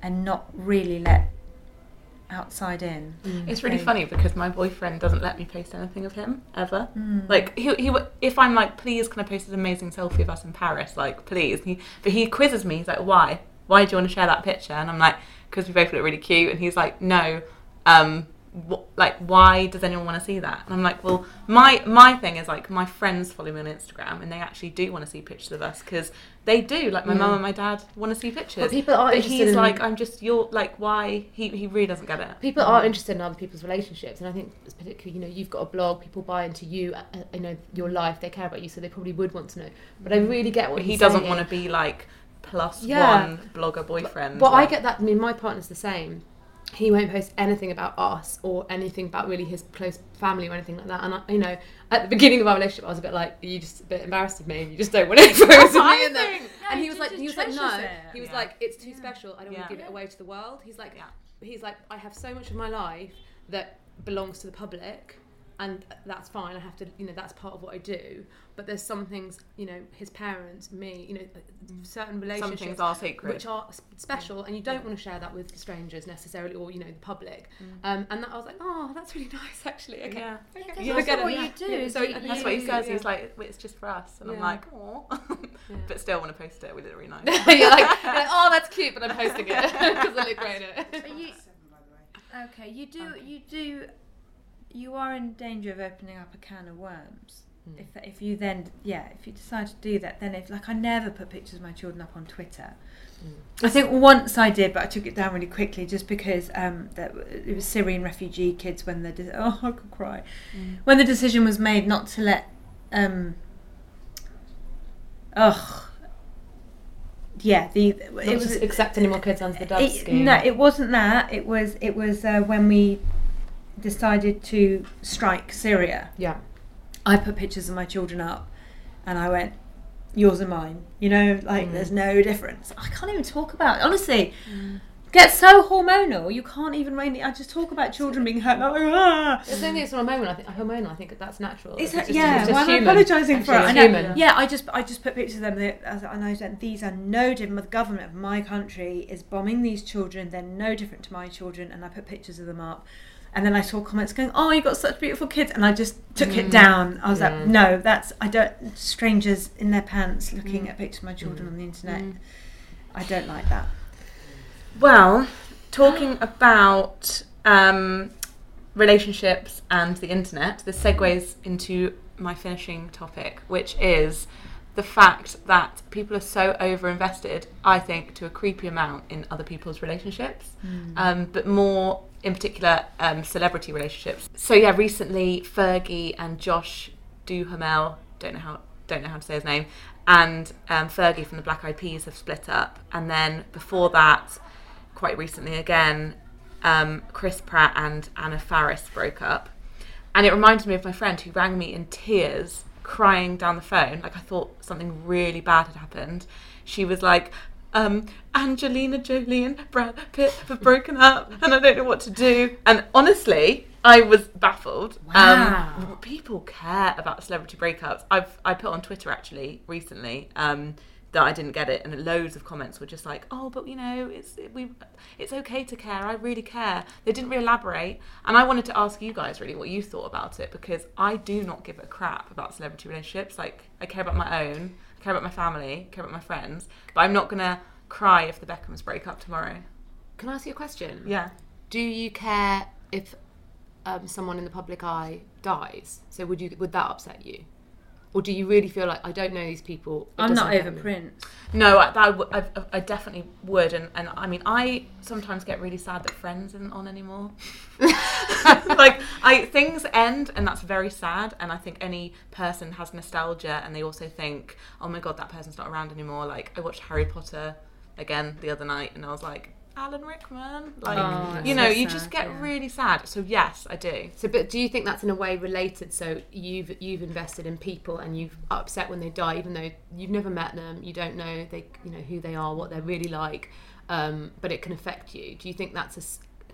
and not really let outside in. Mm. It's really so, funny because my boyfriend doesn't let me post anything of him ever. Mm. Like he he if I'm like, please can I post an amazing selfie of us in Paris? Like please. He, but he quizzes me. He's like, why? Why do you want to share that picture? And I'm like, because we both look really cute. And he's like, no. Um, wh- like why does anyone want to see that? And I'm like, well, my my thing is like my friends follow me on Instagram and they actually do want to see pictures of us because they do. Like my mm. mum and my dad want to see pictures. But people are but interested he's in... like, I'm just you're like why he he really doesn't get it. People mm. are interested in other people's relationships, and I think particularly, you know, you've got a blog, people buy into you, uh, you know, your life, they care about you, so they probably would want to know. But I really get what but he's he doesn't saying. want to be like plus yeah. one blogger boyfriend. Well, like. I get that. I mean, my partner's the same. He won't post anything about us or anything about really his close family or anything like that. And I, you know, at the beginning of our relationship, I was a bit like, "Are you just a bit embarrassed of me? And you just don't want any photos of me in there?" And he was like, "He was like, no." It. He was yeah. like, "It's too yeah. special. I don't yeah. want to give it away to the world." He's like, yeah. "He's like, I have so much of my life that belongs to the public." And that's fine. I have to, you know, that's part of what I do. But there's some things, you know, his parents, me, you know, certain relationships, some things are sacred, which are special, and you don't want to share that with strangers necessarily, or you know, the public. Mm. Um, and that, I was like, oh, that's really nice, actually. Okay, yeah, okay. yeah. That's what you do. Yeah. So you, that's you, what he says. yeah. He's like, it's just for us, and yeah. I'm like, oh, yeah. but still want to post it. We look really nice. you're, like, you're like, oh, that's cute, but I'm posting it because I look great in it. But you, okay, you do, okay. you do. You are in danger of opening up a can of worms. Mm. If if you then, yeah, if you decide to do that, then if, like, I never put pictures of my children up on Twitter. Mm. I think once I did, but I took it down really quickly just because um, that it was Syrian refugee kids when the, de- oh, I could cry. Mm. When the decision was made not to let, um, ugh, yeah, the it not was accept any more kids under the Dove scheme. No, it wasn't that. It was it was uh, when we decided to strike Syria. Yeah. I put pictures of my children up and I went, yours and mine. You know, like mm. there's no difference. I can't even talk about it. Honestly, mm. get so hormonal, you can't even really, I just talk about children being hurt. Like, ah. It's only it's hormonal. I think hormonal. I think that's natural. Is it's that, just, yeah, it's just well, I'm human. apologising for it. I know. Human. Yeah, I just I just put pictures of them and I said, these are no different. The government of my country is bombing these children. They're no different to my children. And I put pictures of them up. And then I saw comments going, oh, you got such beautiful kids. And I just took mm. it down. I was yeah. like, no, that's, I don't, strangers in their pants looking mm. at pictures of my children mm. on the internet. Mm. I don't like that. Well, talking about um, relationships and the internet, this segues into my finishing topic, which is the fact that people are so over-invested, I think, to a creepy amount in other people's relationships, mm. um, but more in particular um, celebrity relationships. So yeah, recently Fergie and Josh Duhamel, don't know how don't know how to say his name, and um, Fergie from the Black Eyed Peas have split up, and then before that, quite recently again, um, Chris Pratt and Anna Faris broke up, and it reminded me of my friend who rang me in tears, crying down the phone, like I thought something really bad had happened. She was like, um, Angelina Jolie and Brad Pitt have broken up and I don't know what to do. And honestly, I was baffled. Wow. Um, people care about celebrity breakups. I've I put on Twitter actually recently um, that I didn't get it, and loads of comments were just like, oh, but you know, it's it, we it's okay to care. I really care. They didn't really elaborate, and I wanted to ask you guys really what you thought about it, because I do not give a crap about celebrity relationships. Like, I care about my own, I care about my family, I care about my friends, but I'm not gonna cry if the Beckhams break up tomorrow. Can I ask you a question? Yeah. Do you care if um, someone in the public eye dies? So would you would that upset you? Or do you really feel like, I don't know these people? I'm not over Prince. No, I, that I, I, I definitely would. And, and I mean, I sometimes get really sad that Friends isn't on anymore. Like, I things end, and that's very sad. And I think any person has nostalgia, and they also think, oh my God, that person's not around anymore. Like, I watched Harry Potter again the other night, and I was like, Alan Rickman, like, oh, you know, so you sad, just get yeah. really sad. So yes, I do. So, but do you think that's in a way related? So you've you've invested in people, and you've upset when they die, even though you've never met them, you don't know they, you know, who they are, what they're really like, um, but it can affect you. Do you think that's a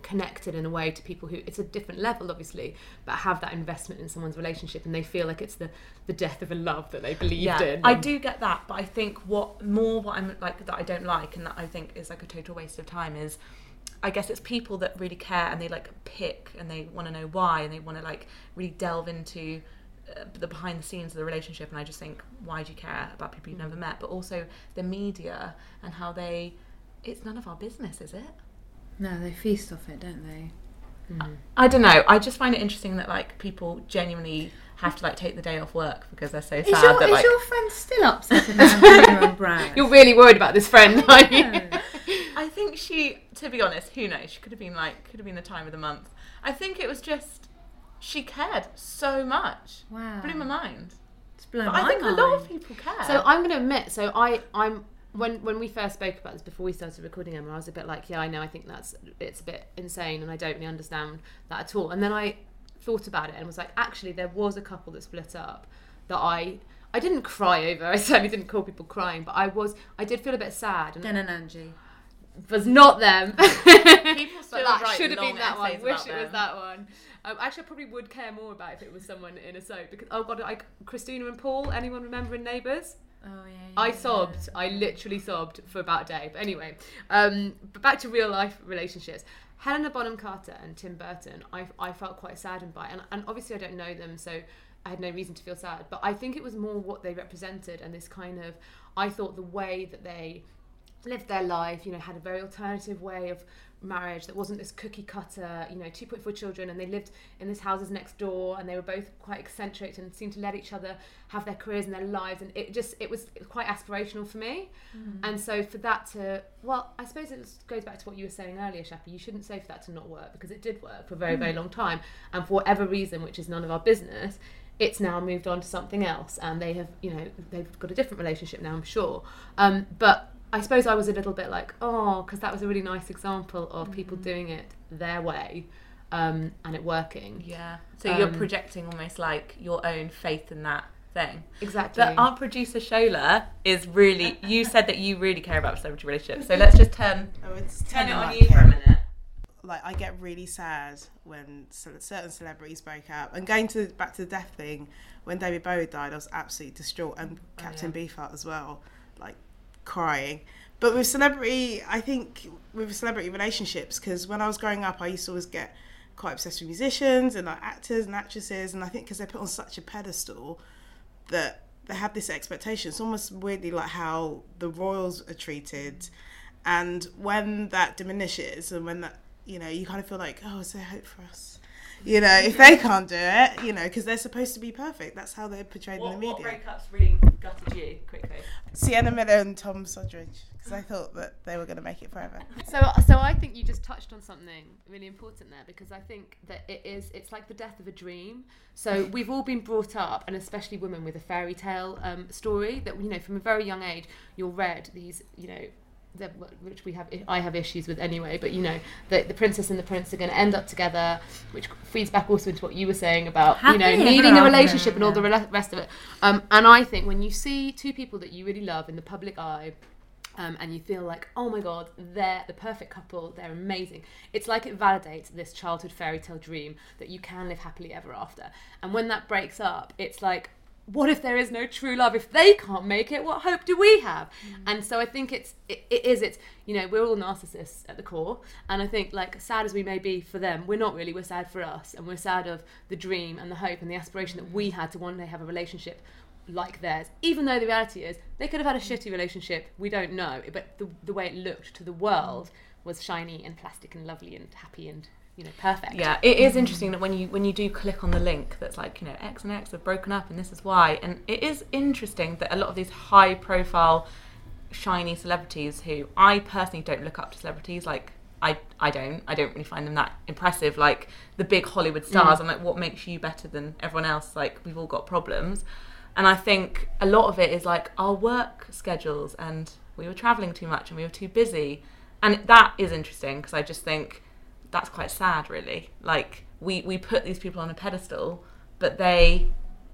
connected in a way to people who, it's a different level obviously, but have that investment in someone's relationship and they feel like it's the, the death of a love that they believed yeah, in. I do get that, but I think what more what I'm like that I don't like and that I think is like a total waste of time is, I guess it's people that really care and they like pick and they want to know why and they want to like really delve into uh, the behind the scenes of the relationship, and I just think, why do you care about people you've never met? But also the media and how they, it's none of our business, is it? No, they feast off it, don't they? Mm. I don't know. I just find it interesting that like people genuinely have to like take the day off work because they're so sad. Is your, that, is like, your friend still upset about your own brand? You're really worried about this friend, aren't you? No. I think she, to be honest, who knows? She could have been like, could have been the time of the month. I think it was just, she cared so much. Wow. Blew my mind. It's blown But my I think mind. a lot of people care. So I'm going to admit, so I, I'm when when we first spoke about this before we started recording, Emma, I was a bit like, yeah, I know, I think that's it's a bit insane, and I don't really understand that at all. And then I thought about it and was like, actually, there was a couple that split up that I I didn't cry over. I certainly didn't call people crying, but I was I did feel a bit sad. And Den and Angie. was not them. people still But that write should have long been that one. essays Wish about it was them. that one. Um, actually, I probably would care more about if it was someone in a soap because oh god, I, Christina and Paul. Anyone remember in Neighbours? Oh yeah. I yeah. sobbed. I literally sobbed for about a day. But anyway, um, but back to real life relationships. Helena Bonham Carter and Tim Burton, I I felt quite saddened by, and and obviously I don't know them, so I had no reason to feel sad. But I think it was more what they represented and this kind of. I thought the way that they lived their life, you know, had a very alternative way of marriage that wasn't this cookie cutter, you know, two point four children, and they lived in these houses next door, and they were both quite eccentric and seemed to let each other have their careers and their lives, and it just it was quite aspirational for me. Mm. And so for that to, well, I suppose it was, goes back to what you were saying earlier, Shappi. You shouldn't say for that to not work, because it did work for a very, mm. very long time, and for whatever reason, which is none of our business, it's now moved on to something else, and they have, you know, they've got a different relationship now, I'm sure. Um, but I suppose I was a little bit like, oh, because that was a really nice example of mm. people doing it their way um, and it working. Yeah. So um, you're projecting almost like your own faith in that thing. Exactly. But our producer Shola is really, you said that you really care about celebrity relationships. So let's just turn, oh, it's turn it on like you for a minute. Like, I get really sad when certain celebrities break up. And going to back to the death thing, when David Bowie died, I was absolutely distraught, and Captain oh, yeah. Beefheart as well, like crying. But with celebrity, I think with celebrity relationships, because when I was growing up, I used to always get quite obsessed with musicians and like actors and actresses, and I think because they're put on such a pedestal that they have this expectation. It's almost weirdly like how the royals are treated, and when that diminishes and when that, you know, you kind of feel like, oh, is there hope for us? You know, if they can't do it, you know, because they're supposed to be perfect. That's how they're portrayed What, in the what media. breakups really gutted you, quickly? Sienna Miller and Tom Sodridge, because I thought that they were going to make it forever. So, so I think you just touched on something really important there, because I think that it is, it's like the death of a dream. So we've all been brought up, and especially women, with a fairy tale um, story that, you know, from a very young age, you're read these, you know, the, which we have, I have issues with anyway, but you know, the, the princess and the prince are going to end up together, which feeds back also into what you were saying about, Happy you know, ever needing a after, relationship and all yeah. the rest of it. Um, and I think when you see two people that you really love in the public eye, Um, and you feel like, oh my god, they're the perfect couple, they're amazing. It's like it validates this childhood fairy tale dream that you can live happily ever after. And when that breaks up, it's like, what if there is no true love? If they can't make it, what hope do we have? Mm. And so I think it's, it, it is, it's, you know, we're all narcissists at the core. And I think, like, sad as we may be for them, we're not really, we're sad for us. And we're sad of the dream and the hope and the aspiration that we had to one day have a relationship like theirs, even though the reality is they could have had a shitty relationship, we don't know, but the, the way it looked to the world was shiny and plastic and lovely and happy and, you know, perfect. Yeah, it is interesting that when you when you do click on the link that's like, you know, X and X have broken up and this is why, and it is interesting that a lot of these high profile shiny celebrities, who I personally don't look up to celebrities, like I, I don't I don't really find them that impressive, like the big Hollywood stars. Mm. I'm like, what makes you better than everyone else? Like, we've all got problems. And I think a lot of it is like our work schedules, and we were travelling too much and we were too busy. And that is interesting, because I just think that's quite sad, really. Like, we, we put these people on a pedestal, but they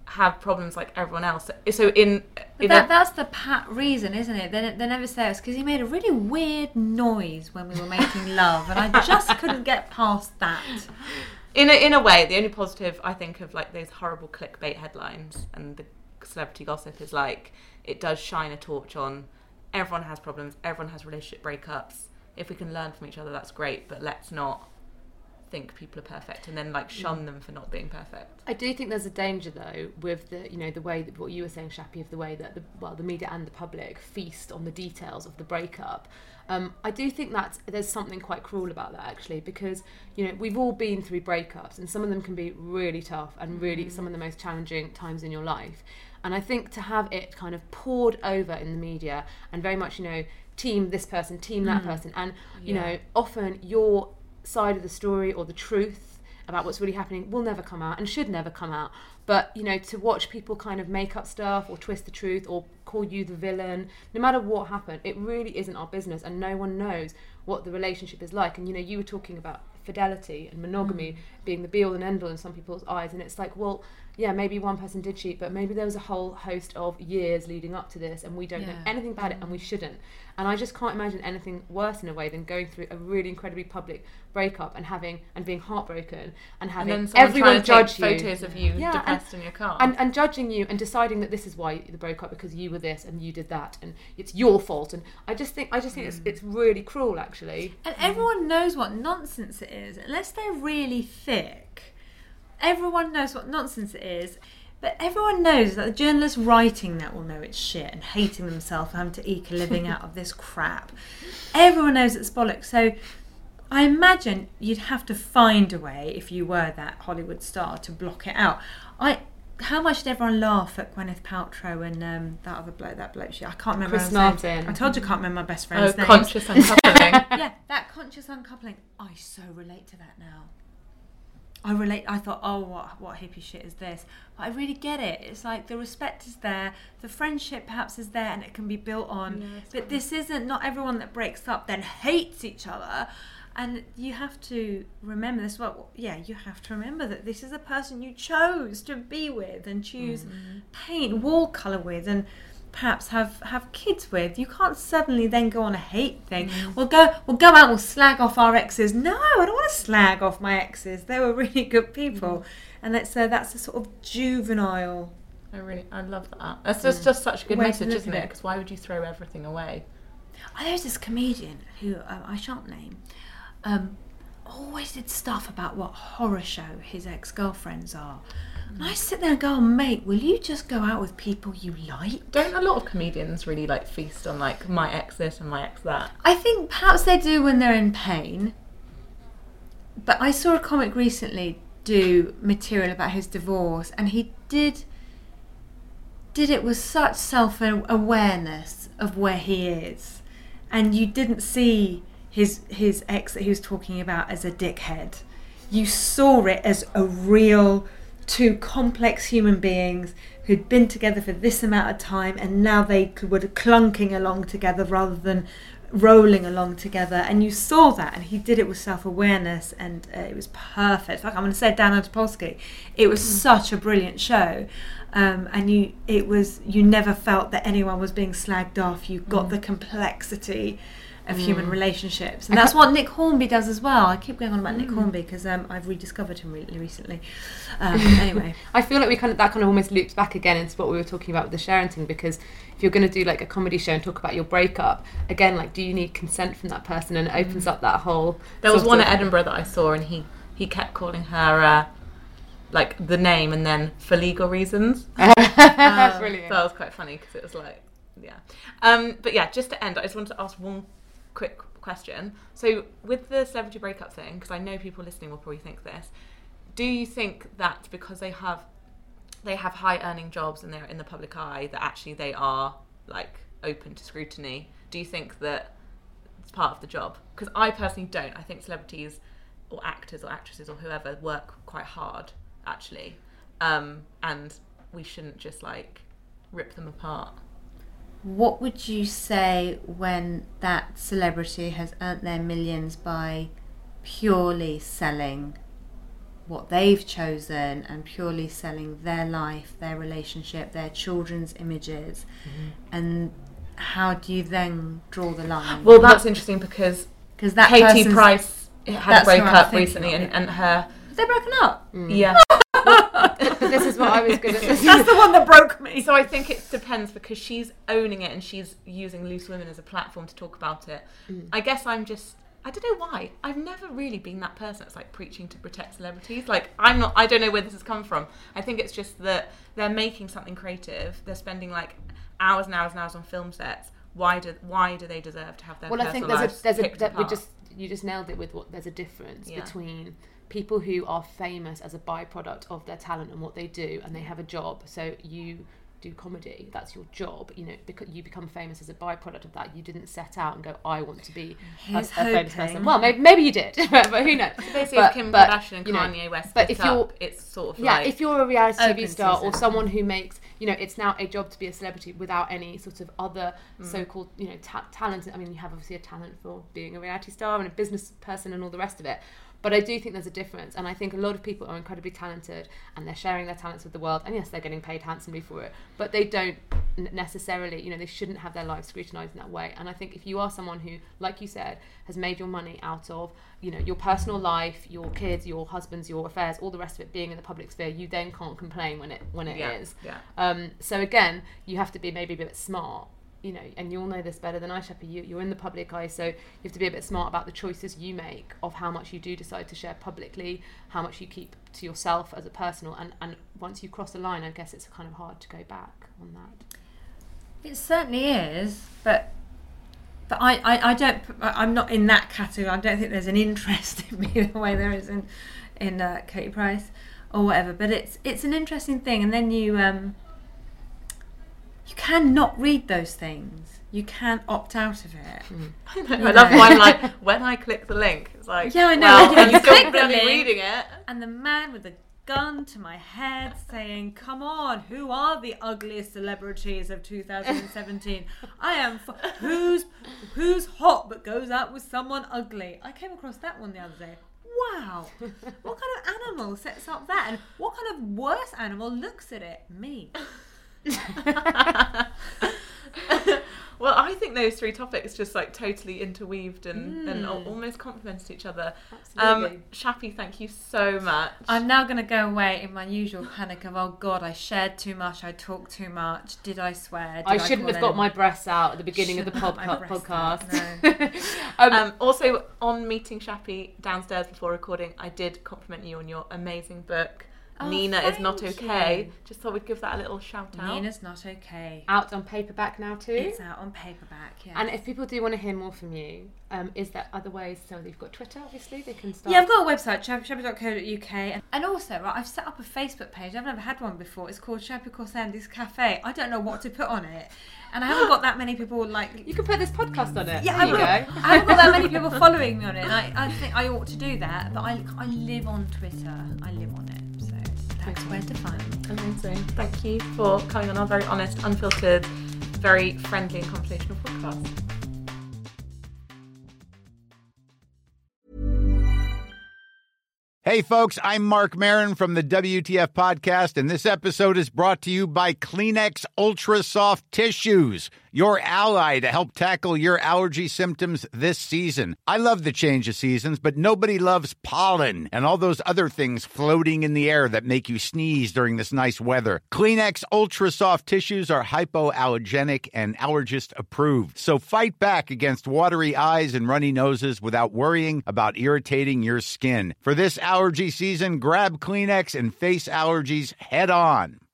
have problems like everyone else. So in, in that, a, that's the pat reason, isn't it? They, they never say it's because he made a really weird noise when we were making love, and I just couldn't get past that. In a, in a way, the only positive I think of like those horrible clickbait headlines and the celebrity gossip is like it does shine a torch on everyone has problems, everyone has relationship breakups. If we can learn from each other, that's great, but let's not think people are perfect and then like shun them for not being perfect. I do think there's a danger though with the, you know, the way that what you were saying, Shappy, of the way that the, well, the media and the public feast on the details of the breakup. Um, I do think that there's something quite cruel about that actually, because you know we've all been through breakups and some of them can be really tough and really mm. some of the most challenging times in your life. And I think to have it kind of poured over in the media and very much, you know, team this person, team that mm. person, and you yeah. know, often your side of the story or the truth about what's really happening will never come out and should never come out. But you know, to watch people kind of make up stuff or twist the truth or call you the villain, no matter what happened, it really isn't our business, and no one knows what the relationship is like. And you know, you were talking about fidelity and monogamy mm. being the be all and end all in some people's eyes, and it's like, well, yeah, maybe one person did cheat, but maybe there was a whole host of years leading up to this and we don't yeah. know anything about it, and we shouldn't. And I just can't imagine anything worse in a way than going through a really incredibly public breakup and having and being heartbroken and having and everyone judge you, photos of you yeah, depressed and, in your car, and, and judging you and deciding that this is why you broke up because you were this and you did that and it's your fault. And I just think I just think mm. it's it's really cruel actually. And everyone knows what nonsense it is, unless they're really thick. Everyone knows what nonsense it is, but everyone knows that the journalists writing that will know it's shit and hating themselves for having to eke a living out of this crap. Everyone knows it's bollocks. So I imagine you'd have to find a way, if you were that Hollywood star, to block it out. I how much did everyone laugh at Gwyneth Paltrow and um, that other bloke, that bloke? I can't remember. Chris Martin. I told you I can't remember my best friend's oh, name. Conscious uncoupling. Yeah, that conscious uncoupling. I so relate to that now. I relate. I thought, oh, what what hippie shit is this? But I really get it. It's like the respect is there, the friendship perhaps is there, and it can be built on. Yeah, but funny. This isn't. Not everyone that breaks up then hates each other, and you have to remember this. Well, yeah, you have to remember that this is a person you chose to be with and choose mm-hmm. paint, wall colour with, and perhaps have, have kids with. You can't suddenly then go on a hate thing. Mm. We'll go we'll go out and we'll slag off our exes. No, I don't want to slag off my exes. They were really good people. Mm. And that's uh, that's a sort of juvenile. I really I love that. That's just, mm. just such a good Way message, isn't it? Because why would you throw everything away? Oh, there's this comedian who um, I shan't name. Um, always did stuff about what horror show his ex-girlfriends are. And I sit there and go, oh, mate, will you just go out with people you like? Don't a lot of comedians really like feast on like my ex this and my ex that? I think perhaps they do when they're in pain. But I saw a comic recently do material about his divorce, and he did did it with such self-awareness of where he is. And you didn't see his his ex that he was talking about as a dickhead. You saw it as a real two complex human beings who'd been together for this amount of time, and now they were clunking along together rather than rolling along together. And you saw that, and he did it with self-awareness, and uh, it was perfect. Like I'm going to say Dan Antopolsky, it was mm. such a brilliant show, um, and you it was you never felt that anyone was being slagged off. You got mm. the complexity of mm. human relationships, and that's what Nick Hornby does as well. I keep going on about mm. Nick Hornby because um, I've rediscovered him really recently. Um, anyway, I feel like we kind of that kind of almost loops back again into what we were talking about with the sharing thing, because if you're going to do like a comedy show and talk about your breakup again, like do you need consent from that person? And it opens mm. up that whole. There was one at Edinburgh that I saw, and he he kept calling her uh, like the name and then for legal reasons. um, Brilliant. So that was quite funny because it was like yeah. Um, but yeah, just to end, I just wanted to ask one quick question. So with the celebrity breakup thing, because I know people listening will probably think this, do you think that because they have they have high earning jobs and they're in the public eye that actually they are like open to scrutiny? Do you think that it's part of the job? Because I personally don't. I think celebrities or actors or actresses or whoever work quite hard actually, um, and we shouldn't just like rip them apart. What would you say when that celebrity has earned their millions by purely selling what they've chosen and purely selling their life, their relationship, their children's images. Mm-hmm. And how do you then draw the line? Well, that's interesting because Because that Katie Price had a breakup recently, of. and, and her they're broken up. mm. yeah. But this is what I was going to say. That's the one that broke me. So I think it depends because she's owning it and she's using Loose Women as a platform to talk about it. Mm. I guess I'm just. I don't know why. I've never really been that person that's like preaching to protect celebrities. Like I'm not. I don't know where this has come from. I think it's just that they're making something creative. They're spending like hours and hours and hours on film sets. Why do Why do they deserve to have their well, I personal think there's lives a there's a picked that we apart? just you just nailed it with what there's a difference Yeah. between people who are famous as a byproduct of their talent and what they do, and they have a job. So you do comedy, that's your job, you know, because you become famous as a byproduct of that. You didn't set out and go, I want to be a, a famous person. Well, maybe, maybe you did, but who knows? So basically, but, if Kim but, Kardashian and you know, Kanye West but split if you're, up, it's sort of yeah, like... if you're a reality T V Open star season. or someone who makes, you know, it's now a job to be a celebrity without any sort of other mm. so-called, you know, ta- talent. I mean, you have obviously a talent for being a reality star and a business person and all the rest of it. But I do think there's a difference, and I think a lot of people are incredibly talented and they're sharing their talents with the world, and yes, they're getting paid handsomely for it, but they don't necessarily, you know, they shouldn't have their lives scrutinised in that way. And I think if you are someone who, like you said, has made your money out of, you know, your personal life, your kids, your husbands, your affairs, all the rest of it being in the public sphere, you then can't complain when it when it yeah, is. Yeah. Um, so again, you have to be maybe a bit smart. You know, and you'll know this better than I, Sheppy. You, you're in the public eye, so you have to be a bit smart about the choices you make of how much you do decide to share publicly, how much you keep to yourself as a personal, and, and once you cross the line, I guess it's kind of hard to go back on that. It certainly is, but but I, I, I don't. I'm not in that category. I don't think there's an interest in me the way there is in in uh, Katie Price or whatever. But it's it's an interesting thing, and then you. Um, You can not read those things. You can opt out of it. Mm. I know. I love why I'm like, when I click the link, it's like, yeah, I know. Well, Yeah, I'm you still click the bloody link, reading it. And the man with the gun to my head saying, come on, who are the ugliest celebrities of two thousand seventeen? I am, f- who's who's hot but goes out with someone ugly? I came across that one the other day. Wow, what kind of animal sets up that? And what kind of worse animal looks at it? Me. Well, I think those three topics just like totally interweaved and, Mm. and al- almost complemented each other. Absolutely. Um, Shappy, thank you so much. I'm now going to go away in my usual panic of, oh God, I shared too much, I talked too much, did I swear? Did I shouldn't call have got anyone? my breasts out at the beginning of the Shouldn't pod- have my breasts podcast. out, um, Um, also, on meeting Shappy downstairs before recording, I did compliment you on your amazing book. Oh, Nina is not thank okay. you. Just thought we'd give that a little shout out. Nina's not okay. out on paperback now too. It's out on paperback, yeah. And if people do want to hear more from you, um, is there other ways? So you've got Twitter, obviously. They can start. Yeah, I've got a website, shabby dot co dot U K. And also, right, I've set up a Facebook page. I've never had one before. It's called Shabby Corsandy's Cafe. I don't know what to put on it. And I haven't got that many people, like... You can put this podcast on it. Yeah, there I you will. go. I haven't got that many people following me on it. And I, I think I ought to do that. But I, I live on Twitter. I live on it. So that's where to find me. Amazing. Thank you for coming on our very honest, unfiltered, very friendly and conversational podcast. Hey, folks, I'm Mark Maron from the W T F Podcast, and this episode is brought to you by Kleenex Ultra Soft Tissues, your ally to help tackle your allergy symptoms this season. I love the change of seasons, but nobody loves pollen and all those other things floating in the air that make you sneeze during this nice weather. Kleenex Ultra Soft Tissues are hypoallergenic and allergist approved, so fight back against watery eyes and runny noses without worrying about irritating your skin. For this allergy season, grab Kleenex and face allergies head on.